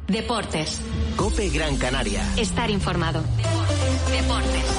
Deportes. COPE Gran Canaria. Estar informado. Deportes.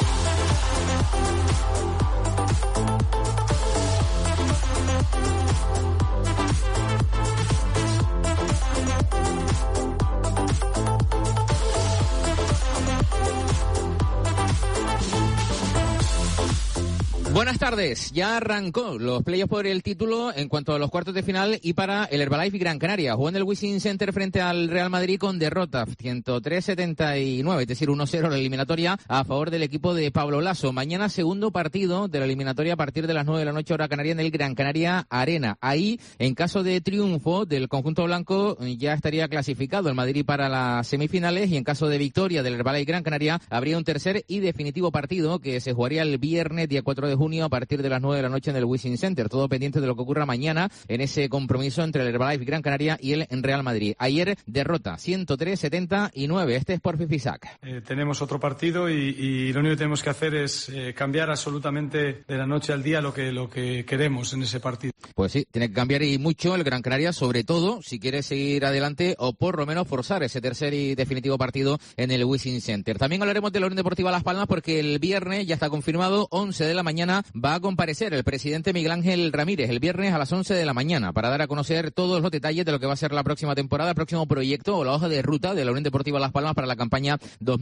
Buenas tardes, ya arrancó los playoffs por el título en cuanto a los cuartos de final y para el Herbalife Gran Canaria. Jugó en el Wizzing Center frente al Real Madrid con derrota 103-79, es decir, 1-0 la eliminatoria a favor del equipo de Pablo Lasso. Mañana segundo partido de la eliminatoria a partir de las 9 de la noche hora canaria en el Gran Canaria Arena. Ahí, en caso de triunfo del conjunto blanco, ya estaría clasificado el Madrid para las semifinales y en caso de victoria del Herbalife Gran Canaria habría un tercer y definitivo partido que se jugaría el viernes día 4 de junio a partir de las 9 de la noche en el Wizzing Center. Todo pendiente de lo que ocurra mañana en ese compromiso entre el Herbalife Gran Canaria y el Real Madrid. Ayer derrota 103-79. Este es por Fifisac. Tenemos otro partido y lo único que tenemos que hacer es cambiar absolutamente de la noche al día lo que queremos en ese partido. Pues sí, tiene que cambiar y mucho el Gran Canaria, sobre todo si quiere seguir adelante o por lo menos forzar ese tercer y definitivo partido en el Wizzing Center. También hablaremos de la Unión Deportiva Las Palmas porque el viernes ya está confirmado, 11 de la mañana va a comparecer el presidente Miguel Ángel Ramírez el viernes a las 11 de la mañana para dar a conocer todos los detalles de lo que va a ser la próxima temporada, el próximo proyecto o la hoja de ruta de la Unión Deportiva Las Palmas para la campaña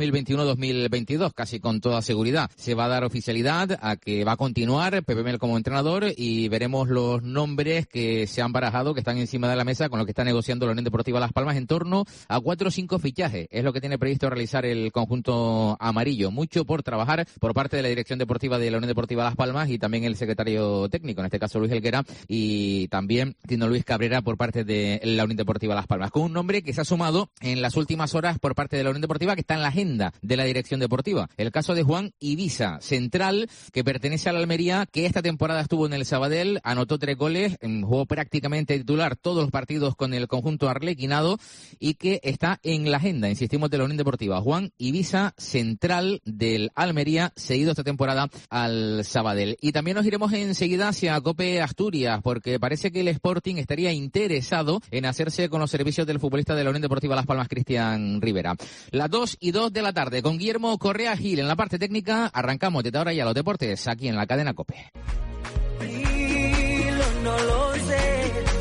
2021-2022. Casi con toda seguridad se va a dar oficialidad a que va a continuar Pepe Mel como entrenador y veremos los nombres que se han barajado, que están encima de la mesa con lo que está negociando la Unión Deportiva Las Palmas en torno a 4 o 5 fichajes. Es lo que tiene previsto realizar el conjunto amarillo. Mucho por trabajar por parte de la dirección deportiva de la Unión Deportiva Las Palmas y también el secretario técnico, en este caso Luis Helguera, y también Tino Luis Cabrera por parte de la Unión Deportiva Las Palmas, con un nombre que se ha sumado en las últimas horas por parte de la Unión Deportiva, que está en la agenda de la dirección deportiva. El caso de Juan Ibiza, central, que pertenece a la Almería, que esta temporada estuvo en el Sabadell, anotó 3 goles, jugó prácticamente titular todos los partidos con el conjunto arlequinado y que está en la agenda, insistimos, de la Unión Deportiva. Juan Ibiza, central del Almería, seguido esta temporada al Sabadell. Y también nos iremos enseguida hacia COPE Asturias, porque parece que el Sporting estaría interesado en hacerse con los servicios del futbolista de la Unión Deportiva Las Palmas, Cristian Rivera. Las 2:02 de la tarde, con Guillermo Correa Gil en la parte técnica, arrancamos desde ahora ya los deportes, aquí en la cadena COPE. No lo sé.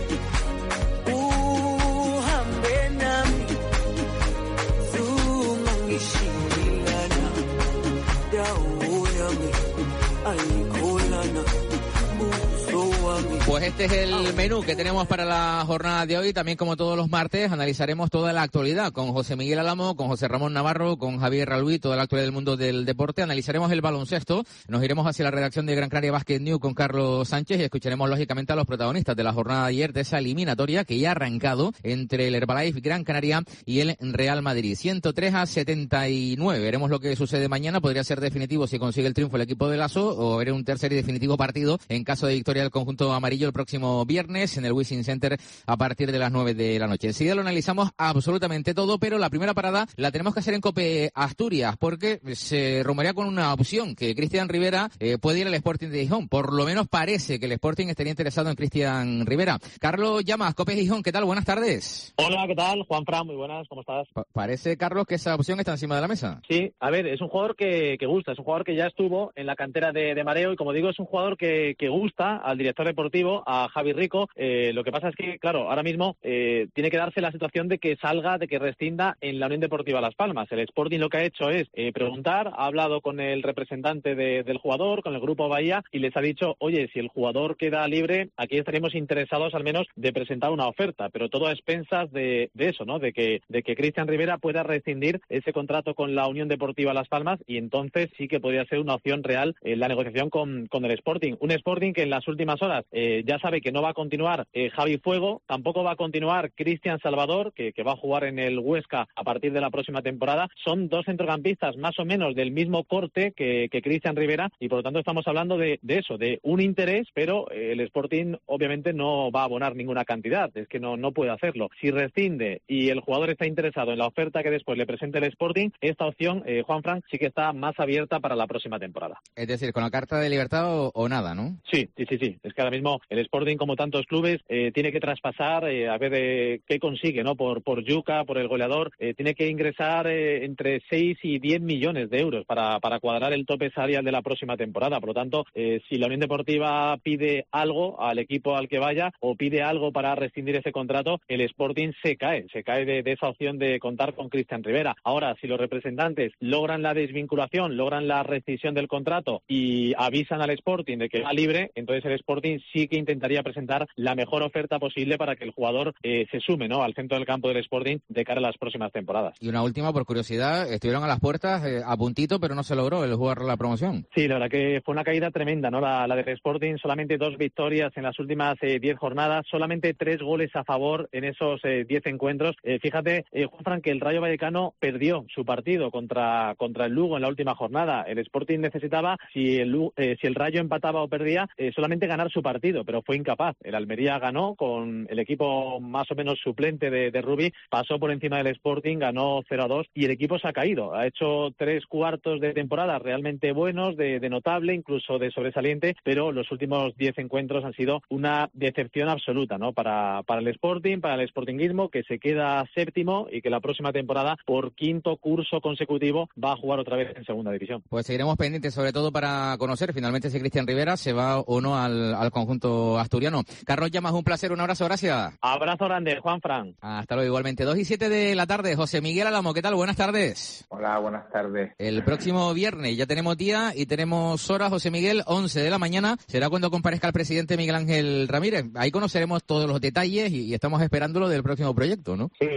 Pues este es el menú que tenemos para la jornada de hoy. También, como todos los martes, analizaremos toda la actualidad con José Miguel Álamo, con José Ramón Navarro, con Javier Raluí, toda la actualidad del mundo del deporte. Analizaremos el baloncesto. Nos iremos hacia la redacción de Gran Canaria Basket News con Carlos Sánchez y escucharemos, lógicamente, a los protagonistas de la jornada de ayer, de esa eliminatoria que ya ha arrancado entre el Herbalife Gran Canaria y el Real Madrid. 103-79. Veremos lo que sucede mañana. Podría ser definitivo si consigue el triunfo el equipo de Lasso o ver un tercer y definitivo partido en caso de victoria del conjunto amarillo el próximo viernes en el Wizzing Center a partir de las 9 de la noche. Enseguida lo analizamos absolutamente todo, pero la primera parada la tenemos que hacer en COPE Asturias, porque se rumorea con una opción que Cristian Rivera puede ir al Sporting de Gijón. Por lo menos parece que el Sporting estaría interesado en Cristian Rivera. Carlos Llamas, COPE Gijón, ¿qué tal? Buenas tardes. Hola, ¿qué tal? Juanfran, muy buenas, ¿cómo estás? Parece, Carlos, que esa opción está encima de la mesa. Sí, a ver, es un jugador que gusta, es un jugador que ya estuvo en la cantera de Mareo y, como digo, es un jugador que gusta al director deportivo, a Javi Rico. Lo que pasa es que, claro, ahora mismo tiene que darse la situación de que salga, de que rescinda en la Unión Deportiva Las Palmas. El Sporting lo que ha hecho es preguntar, ha hablado con el representante del jugador, con el Grupo Bahía, y les ha dicho, oye, si el jugador queda libre, aquí estaremos interesados al menos de presentar una oferta, pero todo a expensas de eso, ¿no? De que Cristian Rivera pueda rescindir ese contrato con la Unión Deportiva Las Palmas, y entonces sí que podría ser una opción real en la negociación con el Sporting. Un Sporting que en las últimas horas ya sabe que no va a continuar Javi Fuego, tampoco va a continuar Cristian Salvador, que va a jugar en el Huesca a partir de la próxima temporada. Son dos centrocampistas más o menos del mismo corte que Cristian Rivera, y por lo tanto estamos hablando de eso, de un interés, pero el Sporting obviamente no va a abonar ninguna cantidad, es que no puede hacerlo. Si rescinde y el jugador está interesado en la oferta que después le presente el Sporting, esta opción, Juanfran, sí que está más abierta para la próxima temporada. Es decir, con la carta de libertad o nada, ¿no? Sí. Es que ahora mismo el El Sporting, como tantos clubes, tiene que traspasar, a ver qué consigue, ¿no? Por Yuca, por el goleador, tiene que ingresar entre 6 y 10 millones de euros para cuadrar el tope salarial de la próxima temporada. Por lo tanto, si la Unión Deportiva pide algo al equipo al que vaya o pide algo para rescindir ese contrato, el Sporting se cae de esa opción de contar con Cristian Rivera. Ahora, si los representantes logran la desvinculación, logran la rescisión del contrato y avisan al Sporting de que va libre, entonces el Sporting sí que intentaría presentar la mejor oferta posible para que el jugador se sume, ¿no?, al centro del campo del Sporting de cara a las próximas temporadas. Y una última, por curiosidad, estuvieron a las puertas a puntito, pero no se logró el jugar la promoción. Sí, la verdad que fue una caída tremenda, ¿no?, la del Sporting. Solamente 2 victorias en las últimas 10 jornadas, solamente 3 goles a favor en esos 10 encuentros. Fíjate, Juanfran, que el Rayo Vallecano perdió su partido contra el Lugo en la última jornada. El Sporting necesitaba, si el Rayo empataba o perdía, solamente ganar su partido, pero fue incapaz. El Almería ganó con el equipo más o menos suplente de Rubí, pasó por encima del Sporting, ganó 0-2 y el equipo se ha caído. Ha hecho 3 cuartos de temporada realmente buenos, de notable, incluso de sobresaliente, pero los últimos 10 encuentros han sido una decepción absoluta, ¿no?, para el Sporting, para el sportinguismo, que se queda séptimo y que la próxima temporada, por 5º curso consecutivo, va a jugar otra vez en segunda división. Pues seguiremos pendientes, sobre todo para conocer finalmente si Cristian Rivera se va o no al conjunto asturiano. Carlos Llamas, un placer, un abrazo, gracias. Abrazo grande, Juanfran. Hasta luego, igualmente. 2:07 de la tarde. José Miguel Álamo, ¿qué tal? Buenas tardes. Hola, buenas tardes. El próximo viernes ya tenemos día y tenemos hora, José Miguel, 11 de la mañana. Será cuando comparezca el presidente Miguel Ángel Ramírez. Ahí conoceremos todos los detalles y estamos esperándolo del próximo proyecto, ¿no? Sí,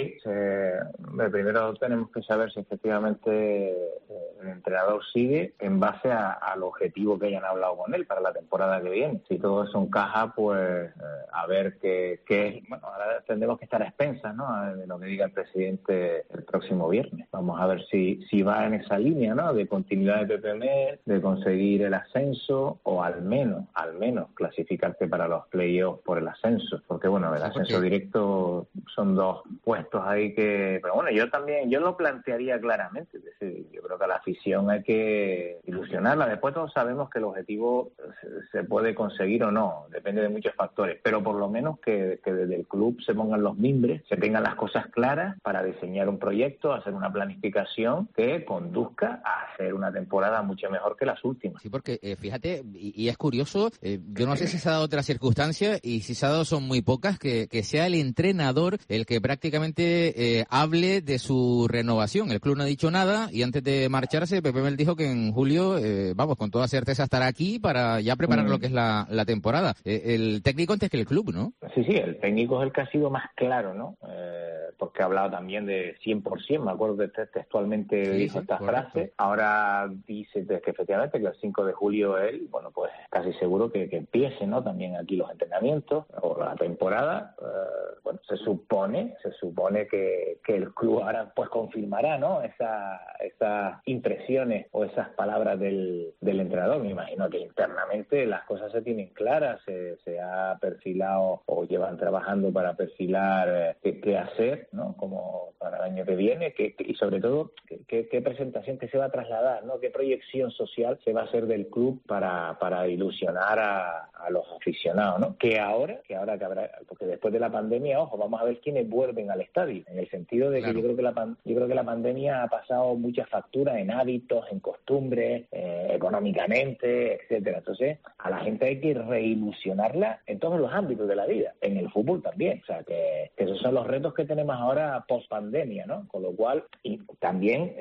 primero tenemos que saber si efectivamente el entrenador sigue en base al objetivo que hayan hablado con él para la temporada que viene. Si todo eso encaja, pues a ver qué es. Bueno, ahora tendremos que estar a expensas, ¿no?, de lo que diga el presidente el próximo viernes. Vamos a ver si va en esa línea, ¿no?, de continuidad de Pepe Mel, de conseguir el ascenso o al menos clasificarte para los playoffs por el ascenso. Porque bueno, el ascenso directo son 2 puestos ahí que... Pero bueno, yo lo plantearía claramente. Es decir, yo creo que a la afición hay que ilusionarla. Después todos sabemos que el objetivo se puede conseguir o no, depende de muchos factores, pero por lo menos que desde el club se pongan los mimbres, se tengan las cosas claras para diseñar un proyecto, hacer una planificación que conduzca a hacer una temporada mucho mejor que las últimas. Sí, porque fíjate, y es curioso, yo no sé si se ha dado otra circunstancia y si se ha dado son muy pocas, que sea el entrenador el que prácticamente hable de su renovación. El club no ha dicho nada y antes de marcharse Pepe Mel dijo que en julio, con toda certeza estará aquí para ya preparar lo que es la temporada. El técnico antes que el club, ¿no? Sí, el técnico es el que ha sido más claro, ¿no? Porque ha hablado también de 100%, me acuerdo que textualmente dijo esta frase. Ahora dice que efectivamente que el 5 de julio él, bueno, pues casi seguro que empiece, ¿no?, también aquí los entrenamientos o la temporada. Bueno, se supone que el club ahora pues confirmará, ¿no?, esas impresiones o esas palabras del entrenador. Me imagino que internamente las cosas se tienen claras, se ha perfilado o llevan trabajando para perfilar qué hacer, ¿no?, como para el año que viene, y sobre todo qué presentación que se va a trasladar, ¿no?, qué proyección social se va a hacer del club para ilusionar a los aficionados, ¿no? Que ahora que habrá, porque después de la pandemia, ojo, vamos a ver quiénes vuelven al estadio, en el sentido de que yo creo que la pandemia ha pasado muchas facturas en hábitos, en costumbres, económicamente, etcétera. Entonces, a la gente hay que reilusionarla en todos los ámbitos de la vida, en el fútbol también. O sea, que esos son los retos que tenemos ahora post-pandemia, ¿no? Con lo cual, y también,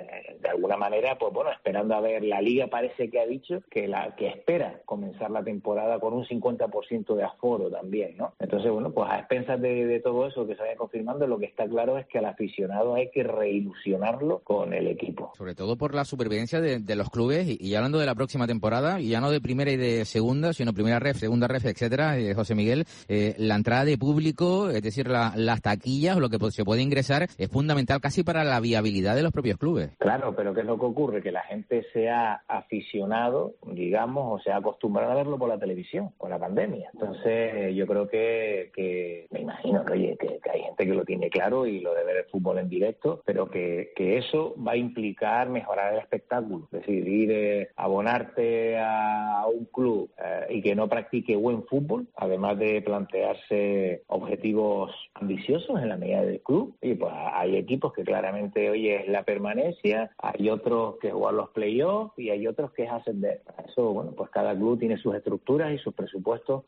de alguna manera, pues bueno, esperando a ver, la Liga parece que ha dicho que espera comenzar la temporada con un 50% de aforo también, ¿no? Entonces, bueno, pues a expensas de todo eso que se vaya confirmando, lo que está claro es que al aficionado hay que reilusionarlo con el equipo. Sobre todo por la supervivencia de los clubes y hablando de la próxima temporada, y ya no de primera y de segunda, sino primera ref, segunda ref, etcétera, José Miguel, la entrada de público, es decir, las taquillas o lo que se puede ingresar es fundamental casi para la viabilidad de los propios clubes. Claro, pero ¿qué es lo que ocurre? Que la gente sea aficionado, digamos, o sea acostumbrado a verlo por la televisión. televisión con la pandemia. Entonces yo creo que me imagino que hay gente que lo tiene claro y lo de ver el fútbol en directo, pero que eso va a implicar mejorar el espectáculo. Es decir, ir abonarte a un club y que no practique buen fútbol, además de plantearse objetivos ambiciosos en la medida del club. Y pues hay equipos que claramente, es la permanencia, hay otros que juegan los playoffs y hay otros que es ascender. Para eso, bueno, pues cada club tiene sus estructuras y sus presupuestos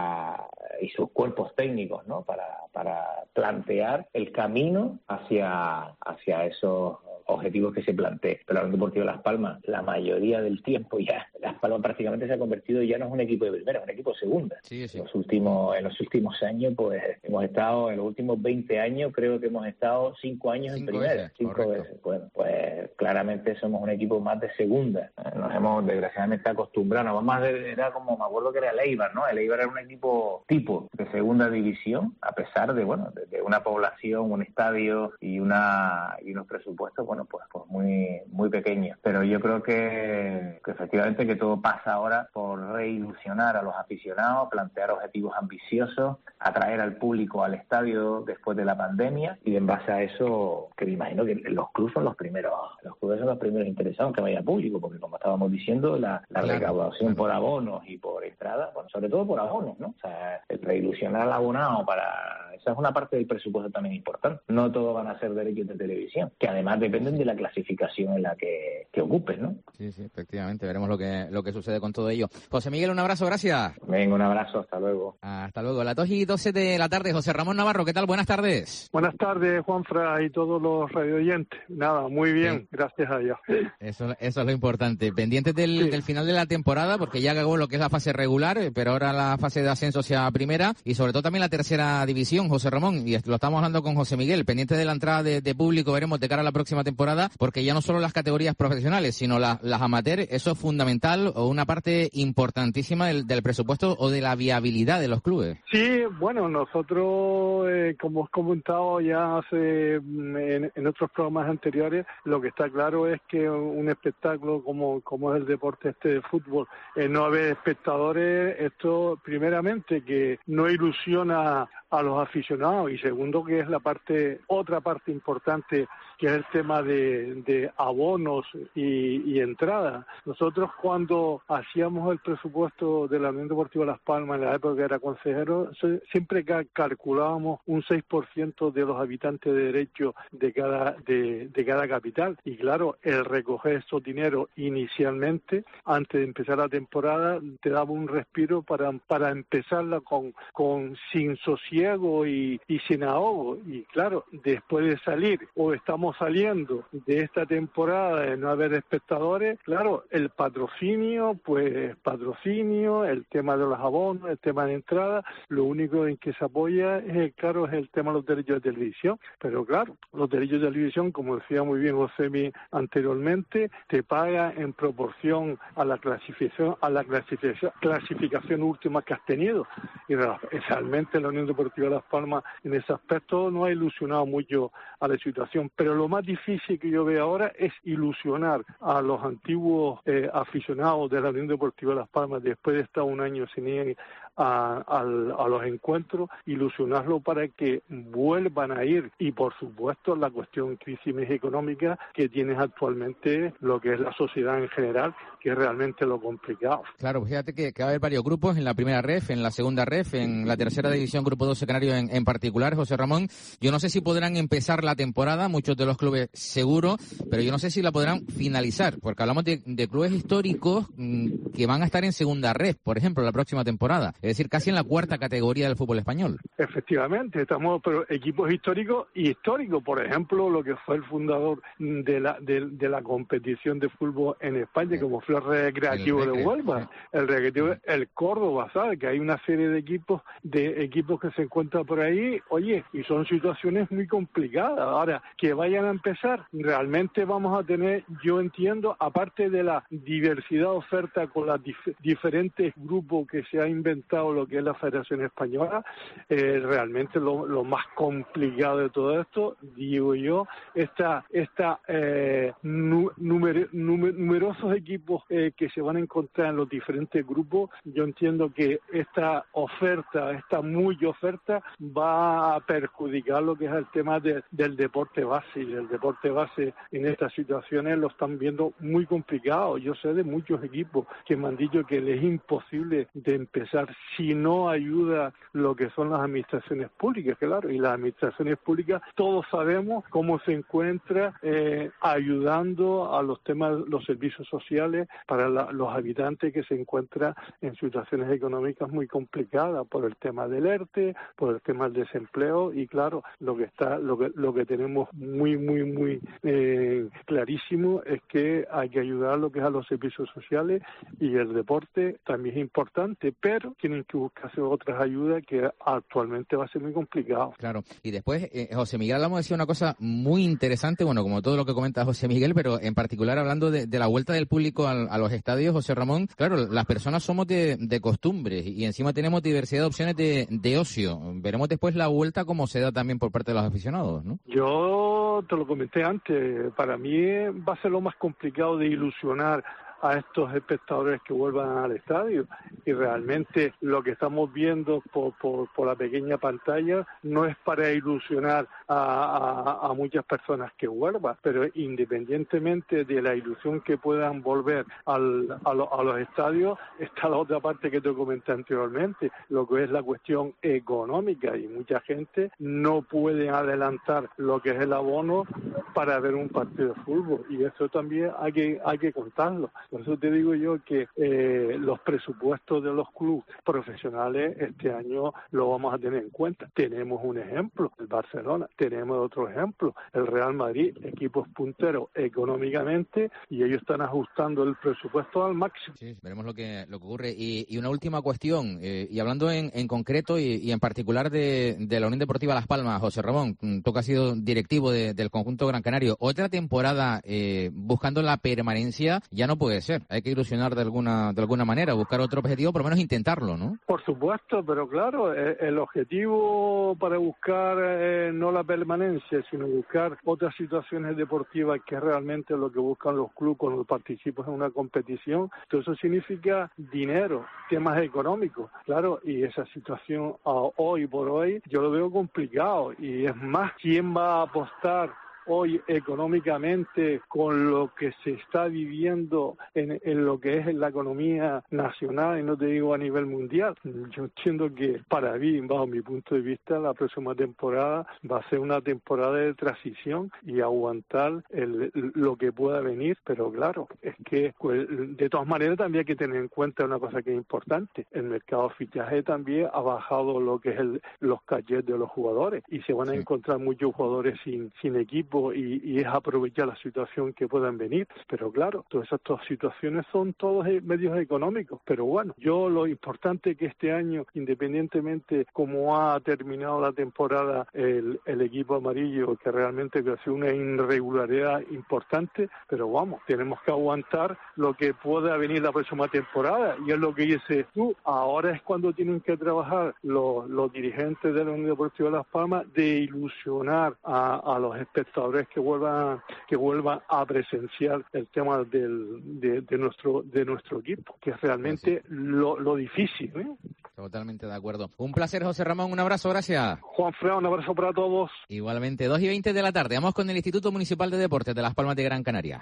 y sus cuerpos técnicos, ¿no? Para plantear el camino hacia esos objetivos que se planteen. Pero la Unión Deportiva Las Palmas, la mayoría del tiempo ya, Las Palmas prácticamente se ha convertido, ya no es un equipo de primera, es un equipo de segunda. Sí. En los últimos años, pues hemos estado, en los últimos 20 años, creo que hemos estado 5 años en primera. 5 veces. Bueno, pues claramente somos un equipo más de segunda. Nos hemos desgraciadamente acostumbrado. Era como, me acuerdo que era el Eibar, ¿no? El Eibar era un equipo tipo de segunda división, a pesar de una población, un estadio y unos presupuestos, pues muy, muy pequeños. Pero yo creo que efectivamente que todo pasa ahora por reilusionar a los aficionados, plantear objetivos ambiciosos, atraer al público al estadio después de la pandemia, y en base a eso, que me imagino que los clubes son los primeros interesados en que vaya público, porque como estábamos diciendo, la recaudación por abonos y por entradas, sobre todo por abonos, ¿no? O sea, el reilusionar al abonado esa es una parte del presupuesto también importante. No todos van a ser derechos de televisión, que además dependen de la clasificación en la que ocupen, ¿no? Sí, efectivamente, veremos lo que sucede con todo ello. José Miguel, un abrazo, gracias. Venga, un abrazo, hasta luego. Hasta luego. Las 2:12 de la tarde, José Ramón Navarro, ¿qué tal? Buenas tardes. Buenas tardes, Juanfra, y todos los radioyentes. Nada, muy bien, gracias a Dios. Eso es lo importante. Pendientes del final de la temporada, porque ya acabó lo que es la fase regular, pero ahora la fase de ascenso hacia primera, y sobre todo también la tercera división, José Ramón, y lo estamos hablando con José Miguel, pendiente de la entrada de público, veremos de cara a la próxima temporada, porque ya no solo las categorías profesionales, sino las amateur, eso es fundamental o una parte importantísima del presupuesto o de la viabilidad de los clubes. Sí, bueno, nosotros, como os he comentado ya en otros programas anteriores, lo que está claro es que un espectáculo como es el deporte de fútbol, no haber espectadores, esto primeramente que no ilusiona a los aficionados, y segundo que es otra parte importante, que es el tema de abonos y entradas. Nosotros cuando hacíamos el presupuesto de la Unión Deportiva Las Palmas en la época que era consejero, siempre calculábamos un 6% de los habitantes de derecho de cada capital, y claro, el recoger esos dineros inicialmente, antes de empezar la temporada, te daba un respiro para empezarla sin sosiego y sin ahogo. Y claro, después de salir, o estamos saliendo de esta temporada de no haber espectadores, claro, el patrocinio, el tema de los abonos, el tema de entrada, lo único en que se apoya es el tema de los derechos de televisión. Pero claro, los derechos de televisión, como decía muy bien Josemi anteriormente, te paga en proporción a la clasificación última que has tenido. Y realmente la Unión Deportiva Las Palmas en ese aspecto no ha ilusionado mucho a la situación, pero lo más difícil que yo veo ahora es ilusionar a los antiguos aficionados de la Unión Deportiva Las Palmas después de estar un año sin ir a los encuentros, ilusionarlo para que vuelvan a ir. Y por supuesto la cuestión crisis económica que tienes actualmente lo que es la sociedad en general, que es realmente lo complicado. Claro, fíjate que va a haber varios grupos en la primera ref, en la segunda ref, en la tercera división, grupo 12 canario en particular, José Ramón. Yo no sé si podrán empezar la temporada, muchos de los clubes seguro, pero yo no sé si la podrán finalizar, porque hablamos de clubes históricos que van a estar en segunda ref, por ejemplo, la próxima temporada. Es decir, casi en la cuarta categoría del fútbol español. Efectivamente, pero equipos históricos, por ejemplo, lo que fue el fundador de la competición de fútbol en España, como fue el Recreativo de Huelva, el Recreativo, el Córdoba, ¿sabes? Que hay una serie de equipos que se encuentran por ahí, y son situaciones muy complicadas. Ahora, que vayan a empezar, realmente vamos a tener, yo entiendo, aparte de la diversidad de oferta con los diferentes grupos que se ha inventado montado lo que es la Federación Española, realmente lo más complicado de todo esto, digo yo, numerosos equipos que se van a encontrar en los diferentes grupos. Yo entiendo que esta muy oferta va a perjudicar lo que es el tema del deporte base, y el deporte base en estas situaciones lo están viendo muy complicado. Yo sé de muchos equipos que me han dicho que les es imposible de empezar si no ayuda lo que son las administraciones públicas, claro, y las administraciones públicas todos sabemos cómo se encuentra ayudando a los servicios sociales para los habitantes que se encuentran en situaciones económicas muy complicadas por el tema del ERTE, por el tema del desempleo, y claro, lo que tenemos muy clarísimo es que hay que ayudar a lo que es a los servicios sociales, y el deporte también es importante, pero tienen que buscarse otras ayudas que actualmente va a ser muy complicado. Claro, y después, José Miguel, hablamos de decir una cosa muy interesante, bueno, como todo lo que comenta José Miguel, pero en particular hablando de la vuelta del público a los estadios, José Ramón. Claro, las personas somos de costumbres y encima tenemos diversidad de opciones de ocio. Veremos después la vuelta como se da también por parte de los aficionados, ¿no? Yo te lo comenté antes, para mí va a ser lo más complicado de ilusionar a estos espectadores que vuelvan al estadio, y realmente lo que estamos viendo por la pequeña pantalla no es para ilusionar a muchas personas que vuelvan, pero independientemente de la ilusión que puedan volver a los estadios, está la otra parte que te comenté anteriormente, lo que es la cuestión económica, y mucha gente no puede adelantar lo que es el abono para ver un partido de fútbol, y eso también hay que contarlo. Por eso te digo yo que los presupuestos de los clubes profesionales este año lo vamos a tener en cuenta. Tenemos un ejemplo, el Barcelona, tenemos otro ejemplo, el Real Madrid, equipos punteros económicamente, y ellos están ajustando el presupuesto al máximo. Sí, veremos lo que ocurre. Y una última cuestión, y hablando en concreto y en particular de la Unión Deportiva Las Palmas, José Ramón, tú que has sido directivo del conjunto Gran Canario, otra temporada buscando la permanencia ya no puede ser. Hay que ilusionar de alguna manera, buscar otro objetivo, por lo menos intentarlo, ¿no? Por supuesto, pero claro, el objetivo para buscar no la permanencia, sino buscar otras situaciones deportivas, que es realmente lo que buscan los clubes cuando participan en una competición. Todo eso significa dinero, temas económicos, claro, y esa situación hoy por hoy yo lo veo complicado, y es más, ¿quién va a apostar hoy económicamente con lo que se está viviendo en lo que es la economía nacional, y no te digo a nivel mundial? Yo entiendo que para mí, bajo mi punto de vista, la próxima temporada va a ser una temporada de transición y aguantar lo que pueda venir, pero claro, es que de todas maneras también hay que tener en cuenta una cosa que es importante: el mercado de fichaje también ha bajado lo que es los cachets de los jugadores, y se van a encontrar muchos jugadores sin equipo, y es aprovechar la situación que puedan venir. Pero claro, todas estas situaciones son todos medios económicos, pero bueno, lo importante es que este año, independientemente cómo ha terminado la temporada el equipo amarillo, que realmente ha sido una irregularidad importante, pero vamos, tenemos que aguantar lo que pueda venir la próxima temporada, y es lo que dices tú, ahora es cuando tienen que trabajar los dirigentes de la Unión Deportiva Las Palmas de ilusionar a los espectadores que vuelvan a presenciar el tema de nuestro equipo, que es realmente lo difícil, ¿eh? Totalmente de acuerdo. Un placer, José Ramón, un abrazo, gracias. Juanfran, un abrazo para todos. Igualmente, 2:20 de la tarde, vamos con el Instituto Municipal de Deportes de Las Palmas de Gran Canaria.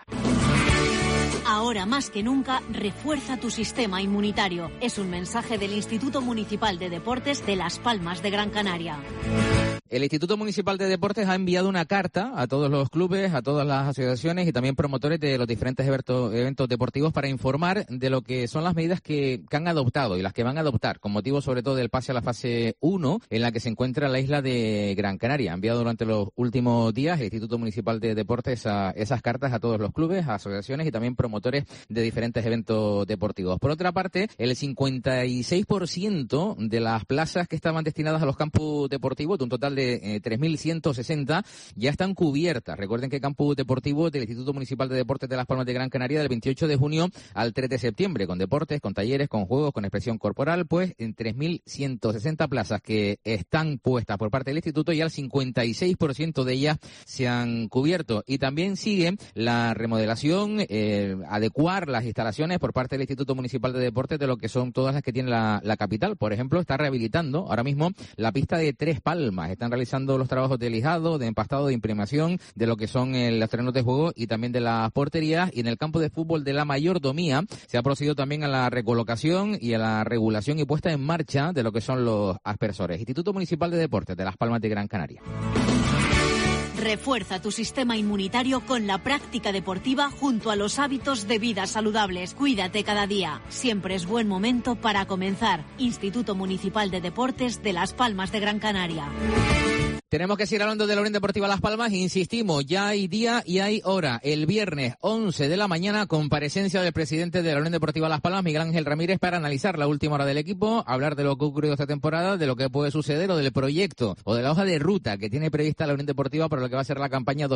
Ahora más que nunca, refuerza tu sistema inmunitario. Es un mensaje del Instituto Municipal de Deportes de Las Palmas de Gran Canaria. El Instituto Municipal de Deportes ha enviado una carta a todos los clubes, a todas las asociaciones y también promotores de los diferentes eventos deportivos para informar de lo que son las medidas que han adoptado y las que van a adoptar, con motivo sobre todo del pase a la fase 1, en la que se encuentra la isla de Gran Canaria. Ha enviado durante los últimos días el Instituto Municipal de Deportes esas cartas a todos los clubes, a asociaciones y también promotores de diferentes eventos deportivos. Por otra parte, el 56% de las plazas que estaban destinadas a los campus deportivos, de un total de 3.160 ya están cubiertas. Recuerden que campus deportivo del Instituto Municipal de Deportes de Las Palmas de Gran Canaria del 28 de junio al 3 de septiembre, con deportes, con talleres, con juegos, con expresión corporal, pues en 3.160 plazas que están puestas por parte del instituto y al 56% de ellas se han cubierto. Y también sigue la remodelación, adecuar las instalaciones por parte del Instituto Municipal de Deportes de lo que son todas las que tiene la capital. Por ejemplo, está rehabilitando ahora mismo la pista de Tres Palmas. Están realizando los trabajos de lijado, de empastado, de imprimación, de lo que son los terrenos de juego y también de las porterías. Y en el campo de fútbol de la Mayordomía se ha procedido también a la recolocación y a la regulación y puesta en marcha de lo que son los aspersores. Instituto Municipal de Deportes de Las Palmas de Gran Canaria. Refuerza tu sistema inmunitario con la práctica deportiva junto a los hábitos de vida saludables. Cuídate cada día. Siempre es buen momento para comenzar. Instituto Municipal de Deportes de Las Palmas de Gran Canaria. Tenemos que seguir hablando de la Unión Deportiva Las Palmas. Insistimos, ya hay día y hay hora. El viernes 11 de la mañana, comparecencia del presidente de la Unión Deportiva Las Palmas, Miguel Ángel Ramírez, para analizar la última hora del equipo, hablar de lo que ha ocurrido esta temporada, de lo que puede suceder o del proyecto o de la hoja de ruta que tiene prevista la Unión Deportiva para lo que va a ser la campaña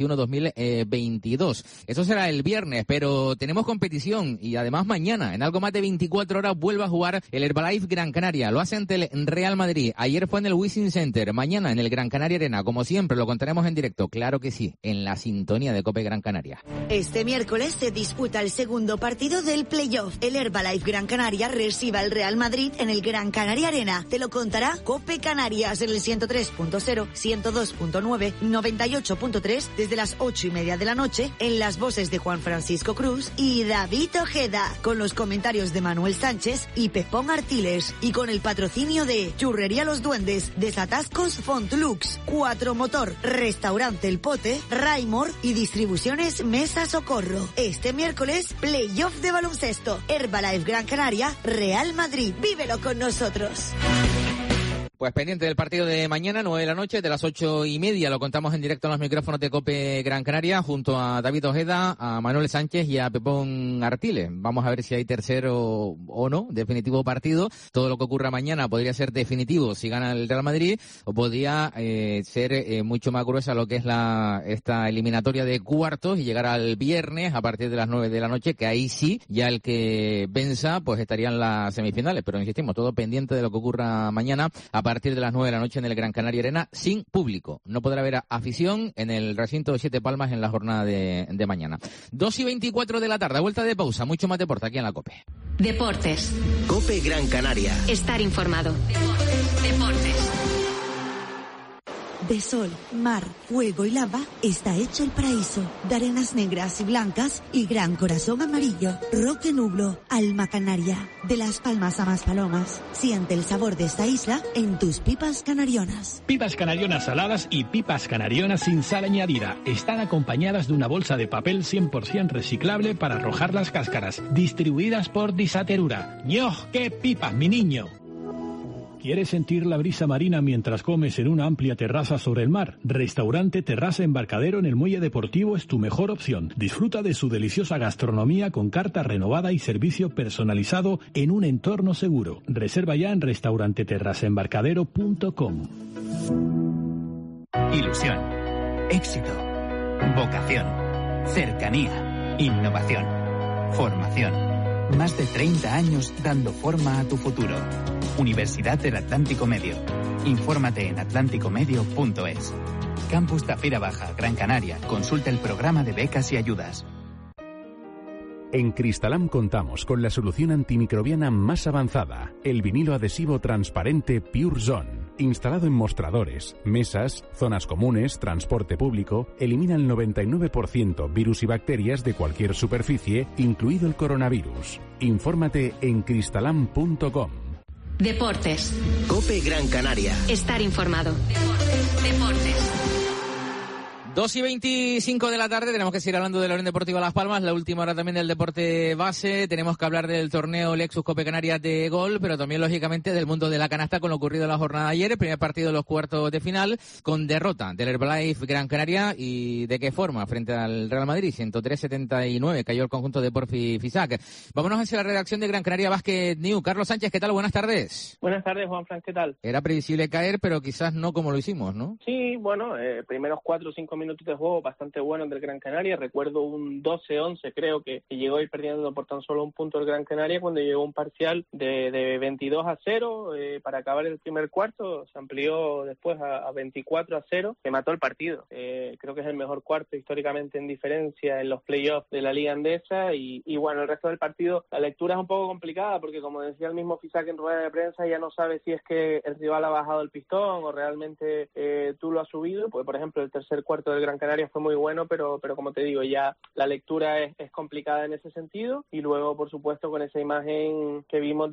2021-2022. Eso será el viernes, pero tenemos competición y además mañana, en algo más de 24 horas, vuelve a jugar el Herbalife Gran Canaria. Lo hace ante el Real Madrid. Ayer fue en el Wishing Center. Mañana en el Gran Canaria Arena. Como siempre, lo contaremos en directo. Claro que sí, en la sintonía de COPE Gran Canaria. Este miércoles se disputa el segundo partido del playoff. El Herbalife Gran Canaria recibe al Real Madrid en el Gran Canaria Arena. Te lo contará COPE Canarias en el 103.0, 102.9, 98.3 desde las 8:30 de la noche en las voces de Juan Francisco Cruz y David Ojeda, con los comentarios de Manuel Sánchez y Pepón Artiles y con el patrocinio de Churrería Los Duendes, Desatascos Fontlux, Cuatro Motor, Restaurante El Pote, Raymor y Distribuciones Mesa Socorro. Este miércoles, playoff de baloncesto, Herbalife Gran Canaria, Real Madrid. Vívelo con nosotros. Pues pendiente del partido de mañana, 9 de la noche, de las 8:30, lo contamos en directo en los micrófonos de COPE Gran Canaria, junto a David Ojeda, a Manuel Sánchez y a Pepón Artiles. Vamos a ver si hay tercero o no, definitivo partido. Todo lo que ocurra mañana podría ser definitivo si gana el Real Madrid, o podría ser mucho más gruesa lo que es esta eliminatoria de cuartos y llegar al viernes a partir de las 9 de la noche, que ahí sí, ya el que venza, pues estarían las semifinales. Pero insistimos, todo pendiente de lo que ocurra mañana a partir de las 9 de la noche en el Gran Canaria Arena, sin público. No podrá haber afición en el recinto de Siete Palmas en la jornada de mañana. 2:24 de la tarde, vuelta de pausa, mucho más deporte aquí en la COPE. Deportes. COPE Gran Canaria. Estar informado. Deportes. De sol, mar, fuego y lava está hecho el paraíso. De arenas negras y blancas y gran corazón amarillo. Roque Nublo, Alma Canaria. De Las Palmas a Maspalomas. Siente el sabor de esta isla en tus pipas canarionas. Pipas canarionas saladas y pipas canarionas sin sal añadida. Están acompañadas de una bolsa de papel 100% reciclable para arrojar las cáscaras. Distribuidas por Disaterura. ¡Ñoj, qué pipas, mi niño! ¿Quieres sentir la brisa marina mientras comes en una amplia terraza sobre el mar? Restaurante Terraza Embarcadero en el Muelle Deportivo es tu mejor opción. Disfruta de su deliciosa gastronomía con carta renovada y servicio personalizado en un entorno seguro. Reserva ya en restauranteterrazaembarcadero.com. Ilusión, éxito, vocación, cercanía, innovación, formación. Más de 30 años dando forma a tu futuro. Universidad del Atlántico Medio. Infórmate en atlánticomedio.es. Campus Tafira Baja, Gran Canaria. Consulta el programa de becas y ayudas. En Cristalam contamos con la solución antimicrobiana más avanzada, el vinilo adhesivo transparente Pure Zone. Instalado en mostradores, mesas, zonas comunes, transporte público, elimina el 99% virus y bacterias de cualquier superficie, incluido el coronavirus. Infórmate en cristalam.com. Deportes. COPE Gran Canaria. Estar informado. Deportes. 2:25 de la tarde, tenemos que seguir hablando de la Unión Deportiva Las Palmas, la última hora también del deporte base, tenemos que hablar del torneo Lexus Cope Canarias de golf, pero también lógicamente del mundo de la canasta con lo ocurrido en la jornada de ayer, el primer partido de los cuartos de final, con derrota del Herbalife Gran Canaria, y de qué forma, frente al Real Madrid, 103-79, cayó el conjunto de Porfi Fisac. Vámonos hacia la redacción de Gran Canaria Basket News. Carlos Sánchez, ¿qué tal? Buenas tardes. Buenas tardes, Juanfran, ¿qué tal? Era previsible caer, pero quizás no como lo hicimos, ¿no? Sí, bueno, primeros 4 o 5 minutos de juego bastante buenos del Gran Canaria. Recuerdo un 12-11, creo que llegó a ir perdiendo por tan solo un punto el Gran Canaria cuando llegó un parcial de 22-0 para acabar el primer cuarto. Se amplió después a 24-0, que mató el partido. Creo que es el mejor cuarto históricamente en diferencia en los playoffs de la Liga Andesa y bueno, el resto del partido, la lectura es un poco complicada porque, como decía el mismo Fisac en rueda de prensa, ya no sabe si es que el rival ha bajado el pistón o realmente tú lo has subido. Pues, por ejemplo, el tercer cuarto del Gran Canaria fue muy bueno, pero como te digo, ya la lectura es complicada en ese sentido. Y luego, por supuesto, con esa imagen que vimos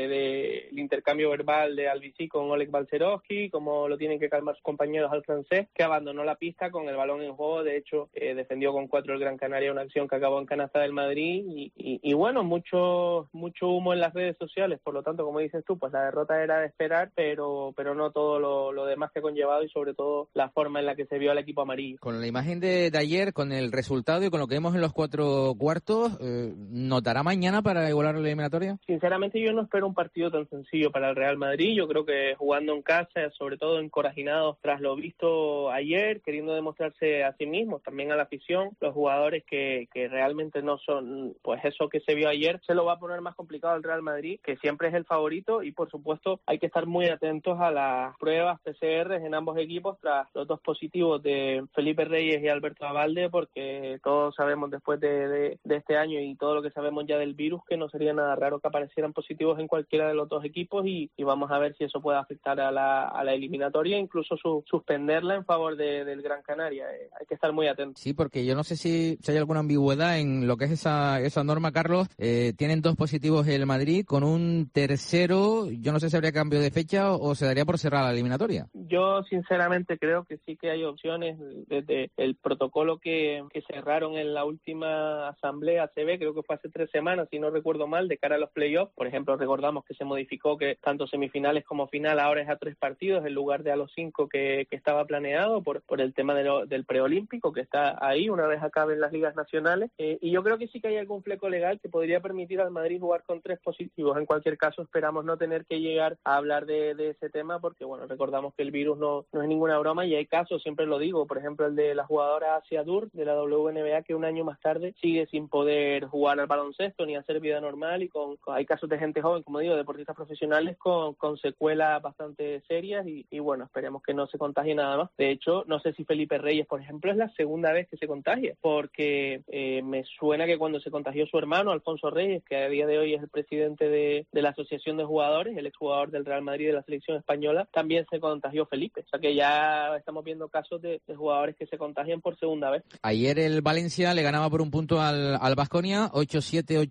de el intercambio verbal de Albici con Oleg Balcerovski, como lo tienen que calmar sus compañeros al francés, que abandonó la pista con el balón en juego. De hecho, defendió con 4 el Gran Canaria, una acción que acabó en canasta del Madrid. Y bueno, mucho humo en las redes sociales. Por lo tanto, como dices tú, pues la derrota era de esperar, pero no todo lo demás que ha conllevado y sobre todo la forma en la que se vio al equipo amarillo. Con la imagen de ayer, con el resultado y con lo que vemos en los 4 cuartos, ¿notará mañana para igualar la eliminatoria? Sinceramente, yo no espero un partido tan sencillo para el Real Madrid. Yo creo que jugando en casa, sobre todo encorajinados tras lo visto ayer, queriendo demostrarse a sí mismos, también a la afición, los jugadores que realmente no son, pues eso que se vio ayer, se lo va a poner más complicado al Real Madrid, que siempre es el favorito, y por supuesto hay que estar muy atentos a las pruebas PCR en ambos equipos tras los 2 positivos de Felipe Reyes y Alberto Abalde, porque todos sabemos después de este año y todo lo que sabemos ya del virus que no sería nada raro que aparecieran positivos en cualquiera de los 2 equipos y vamos a ver si eso puede afectar a la eliminatoria, incluso suspenderla en favor del Gran Canaria. Hay que estar muy atentos. Sí, porque yo no sé si hay alguna ambigüedad en lo que es esa norma, Carlos. Tienen 2 positivos el Madrid, con un tercero, yo no sé si habría cambio de fecha o se daría por cerrada la eliminatoria. Yo sinceramente creo que sí que hay opciones desde el protocolo que cerraron en la última asamblea ACB, creo que fue hace 3 semanas, si no recuerdo mal, de cara a los playoffs. Por ejemplo, recordamos que se modificó que tanto semifinales como final ahora es a 3 partidos en lugar de a los 5 que estaba planeado por el tema del preolímpico que está ahí una vez acaben las ligas nacionales. Y yo creo que sí que hay algún fleco legal que podría permitir al Madrid jugar con 3 positivos. En cualquier caso, esperamos no tener que llegar a hablar de ese tema porque, bueno, recordamos que el virus no es ninguna broma y hay casos, siempre lo digo, por ejemplo, el de la jugadora Asia Dur de la WNBA, que un año más tarde sigue sin poder jugar al baloncesto ni hacer vida normal y hay casos de gente joven, como digo, deportistas profesionales con secuelas bastante serias y bueno, esperemos que no se contagie nada más. De hecho, no sé si Felipe Reyes, por ejemplo, es la segunda vez que se contagia, porque me suena que cuando se contagió su hermano, Alfonso Reyes, que a día de hoy es el presidente de la Asociación de Jugadores, el exjugador del Real Madrid y de la selección española, también se contagió Felipe. O sea que ya estamos viendo casos de jugadores que se contagian por segunda vez. Ayer el Valencia le ganaba por un punto al Baskonia, 8-7,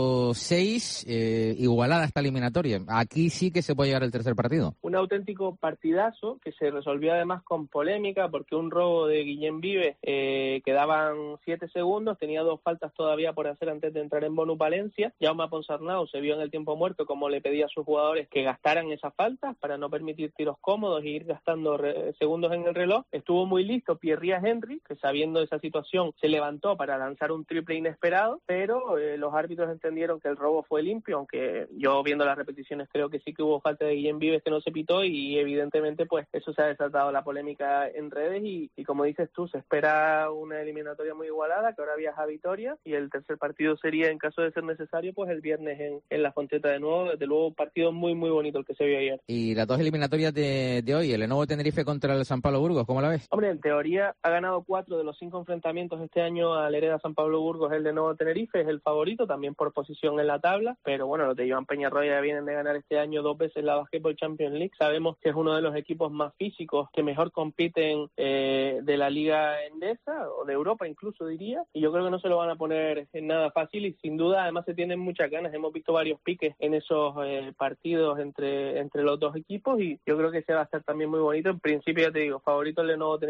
8-6, igualada esta eliminatoria. Aquí sí que se puede llegar al tercer partido. Un auténtico partidazo que se resolvió además con polémica porque un robo de Guillem Vives, quedaban 7 segundos, tenía 2 faltas todavía por hacer antes de entrar en bonus Valencia. Jaume Ponsarnau se vio en el tiempo muerto como le pedía a sus jugadores que gastaran esas faltas para no permitir tiros cómodos e ir gastando segundos en el reloj. Estuvo muy listo Pierre Henry, que sabiendo esa situación se levantó para lanzar un triple inesperado, pero los árbitros entendieron que el robo fue limpio, aunque yo viendo las repeticiones creo que sí que hubo falta de Guillem Vives que no se pitó y evidentemente pues eso se ha desatado la polémica en redes y como dices tú, se espera una eliminatoria muy igualada, que ahora viaja a Vitoria y el tercer partido sería, en caso de ser necesario, pues el viernes en La Fonteta de nuevo. Desde luego un partido muy muy bonito el que se vio ayer. Y las 2 eliminatorias de hoy, el Lenovo Tenerife contra el San Pablo Burgos, ¿cómo la ves? Hombre, en teoría ha ganado 4 de los 5 enfrentamientos este año al Hereda San Pablo Burgos. El Lenovo Tenerife es el favorito, también por posición en la tabla, pero bueno, los de Joan Peñarroya vienen de ganar este año 2 veces la Basketball Champions League. Sabemos que es uno de los equipos más físicos, que mejor compiten de la Liga Endesa, o de Europa incluso diría, y yo creo que no se lo van a poner en nada fácil y sin duda además se tienen muchas ganas. Hemos visto varios piques en esos partidos entre los 2 equipos y yo creo que se va a estar también muy bonito. En principio ya te digo, favorito el Lenovo Tenerife, que por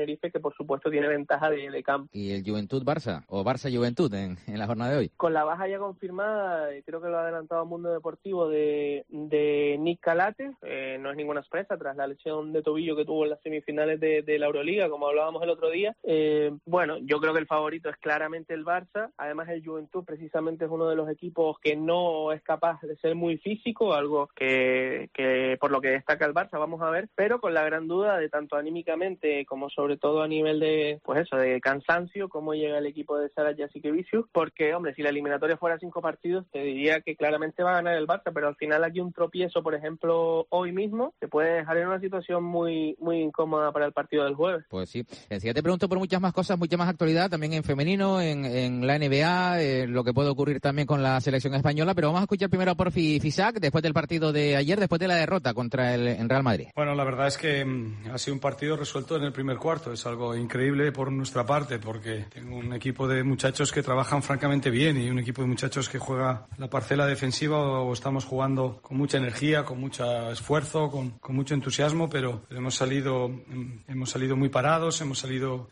por supuesto tiene ventaja de campo. ¿Y el Juventud-Barça o Barça-Juventud en la jornada de hoy? Con la baja ya confirmada, creo que lo ha adelantado Mundo Deportivo de Nick Calate, no es ninguna sorpresa tras la lesión de tobillo que tuvo en las semifinales de la Euroliga, como hablábamos el otro día. Bueno, yo creo que el favorito es claramente el Barça. Además, el Juventud precisamente es uno de los equipos que no es capaz de ser muy físico, algo que por lo que destaca el Barça, vamos a ver, pero con la gran duda de tanto anímicamente como sobre todo a nivel de, pues eso, de cansancio, cómo llega el equipo de Sara Jasikevičius, porque, hombre, si la eliminatoria fuera 5 partidos, te diría que claramente va a ganar el Barça, pero al final aquí un tropiezo, por ejemplo, hoy mismo, te puede dejar en una situación muy, muy incómoda para el partido del jueves. Pues sí. Enseguida te pregunto por muchas más cosas, mucha más actualidad, también en femenino, en la NBA, lo que puede ocurrir también con la selección española, pero vamos a escuchar primero por Fisac, después del partido de ayer, después de la derrota contra el Real Madrid. Bueno, la verdad es que ha sido un partido resuelto en el primer cuarto. Es algo increíble por nuestra parte, porque tengo un equipo de muchachos que trabajan francamente bien y un equipo de muchachos que juega la parcela defensiva o estamos jugando con mucha energía, con mucho esfuerzo, con mucho entusiasmo, pero hemos salido muy parados, hemos salido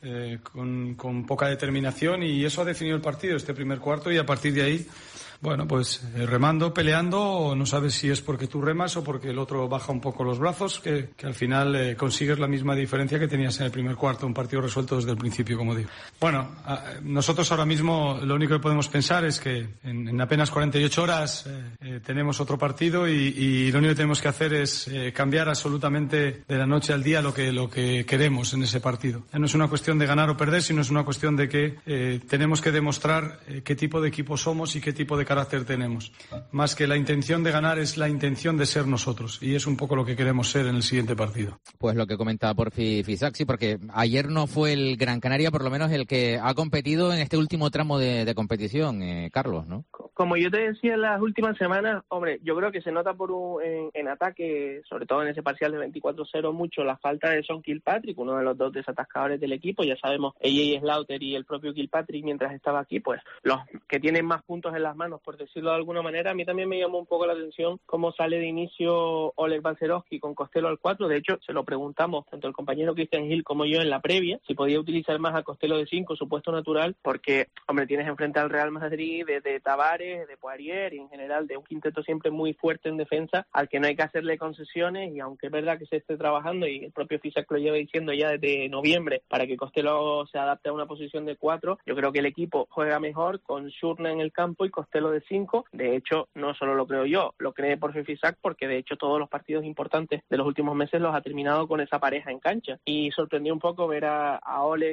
con poca determinación y eso ha definido el partido, este primer cuarto, y a partir de ahí, bueno, pues remando, peleando, no sabes si es porque tú remas o porque el otro baja un poco los brazos, que al final consigues la misma diferencia que tenías en el primer cuarto, un partido resuelto desde el principio, como digo. Bueno, nosotros ahora mismo lo único que podemos pensar es que en apenas 48 horas tenemos otro partido y lo único que tenemos que hacer es cambiar absolutamente de la noche al día lo que queremos en ese partido. Ya no es una cuestión de ganar o perder, sino es una cuestión de que tenemos que demostrar qué tipo de equipo somos y qué tipo de carácter tenemos. Más que la intención de ganar es la intención de ser nosotros y es un poco lo que queremos ser en el siguiente partido. Pues lo que comentaba por Fisac, sí, porque ayer no fue el Gran Canaria, por lo menos el que ha competido en este último tramo de competición, Carlos, ¿no? Como yo te decía en las últimas semanas, hombre, yo creo que se nota en ataque, sobre todo en ese parcial de 24-0, mucho la falta de Son Kilpatrick, uno de los dos desatascadores del equipo. Ya sabemos, AJ Slaughter y el propio Kilpatrick, mientras estaba aquí, pues los que tienen más puntos en las manos, por decirlo de alguna manera. A mí también me llamó un poco la atención cómo sale de inicio Oleg Balcerowski con Costello al 4. De hecho, se lo preguntamos tanto el compañero Christian Hill como yo en la previa, si podía utilizar más a Costello de 5, su puesto natural, porque, hombre, tienes enfrente al Real Madrid de Tavares, de Poirier y en general de un quinteto siempre muy fuerte en defensa, al que no hay que hacerle concesiones, y aunque es verdad que se esté trabajando y el propio Fisac lo lleva diciendo ya desde noviembre para que Costello se adapte a una posición de 4, yo creo que el equipo juega mejor con Shurna en el campo y Costello de 5. De hecho, no solo lo creo yo, lo cree por Fisac, porque de hecho todos los partidos importantes de los últimos meses los ha terminado con esa pareja en cancha, y sorprendió un poco ver a Oleg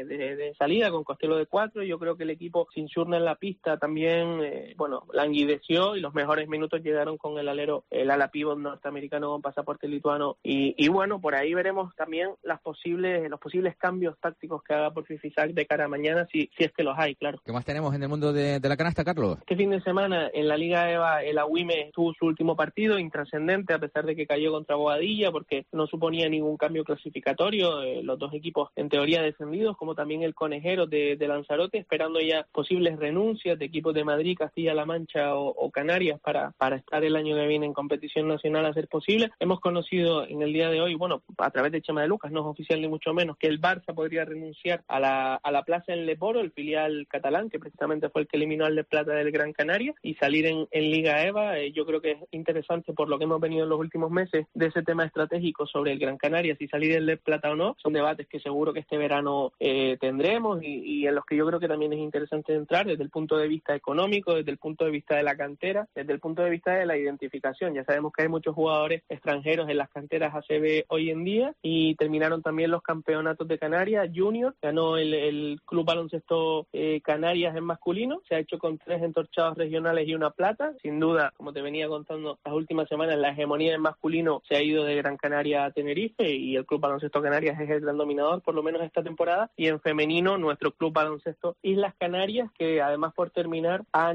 de salida con Costello de 4. Yo creo que el equipo sin Shurna en la pista también languideció, y los mejores minutos llegaron con el ala pívot norteamericano con pasaporte lituano, y bueno, por ahí veremos también los posibles cambios tácticos que haga por Fisac de cara a mañana, si es que los hay, claro. ¿Qué más tenemos en el mundo de la canasta, Carlos? Este fin de semana en la Liga EVA el Agüime tuvo su último partido, intrascendente a pesar de que cayó contra Boadilla, porque no suponía ningún cambio clasificatorio, los dos equipos en teoría descendidos, como también el Conejero de Lanzarote, esperando ya posibles renuncias de equipos de Madrid, Castilla-La Mancha o Canarias para estar el año que viene en competición nacional a ser posible. Hemos conocido en el día de hoy, bueno, a través de Chema de Lucas, no es oficial ni mucho menos, que el Barça podría renunciar a la plaza en Leporo, el filial catalán, que precisamente fue el que eliminó al de Plata del Gran Canaria, y salir en Liga EVA. Yo creo que es interesante por lo que hemos venido en los últimos meses de ese tema estratégico sobre el Gran Canaria, si salir del de Plata o no. Son debates que seguro que este verano tendremos y en los que yo creo que también es interesante entrar desde el punto de vista económico, desde el punto de vista de la cantera, desde el punto de vista de la identificación. Ya sabemos que hay muchos jugadores extranjeros en las canteras ACB hoy en día, y terminaron también los campeonatos de Canarias Junior. Ganó el Club Baloncesto Canarias en masculino, se ha hecho con 3 entorchados regionales y una plata. Sin duda, como te venía contando las últimas semanas, la hegemonía en masculino se ha ido de Gran Canaria a Tenerife, y el Club Baloncesto Canarias es el gran dominador, por lo menos esta temporada. Y en femenino, nuestro Club Baloncesto Islas Canarias, que además, por terminar, ha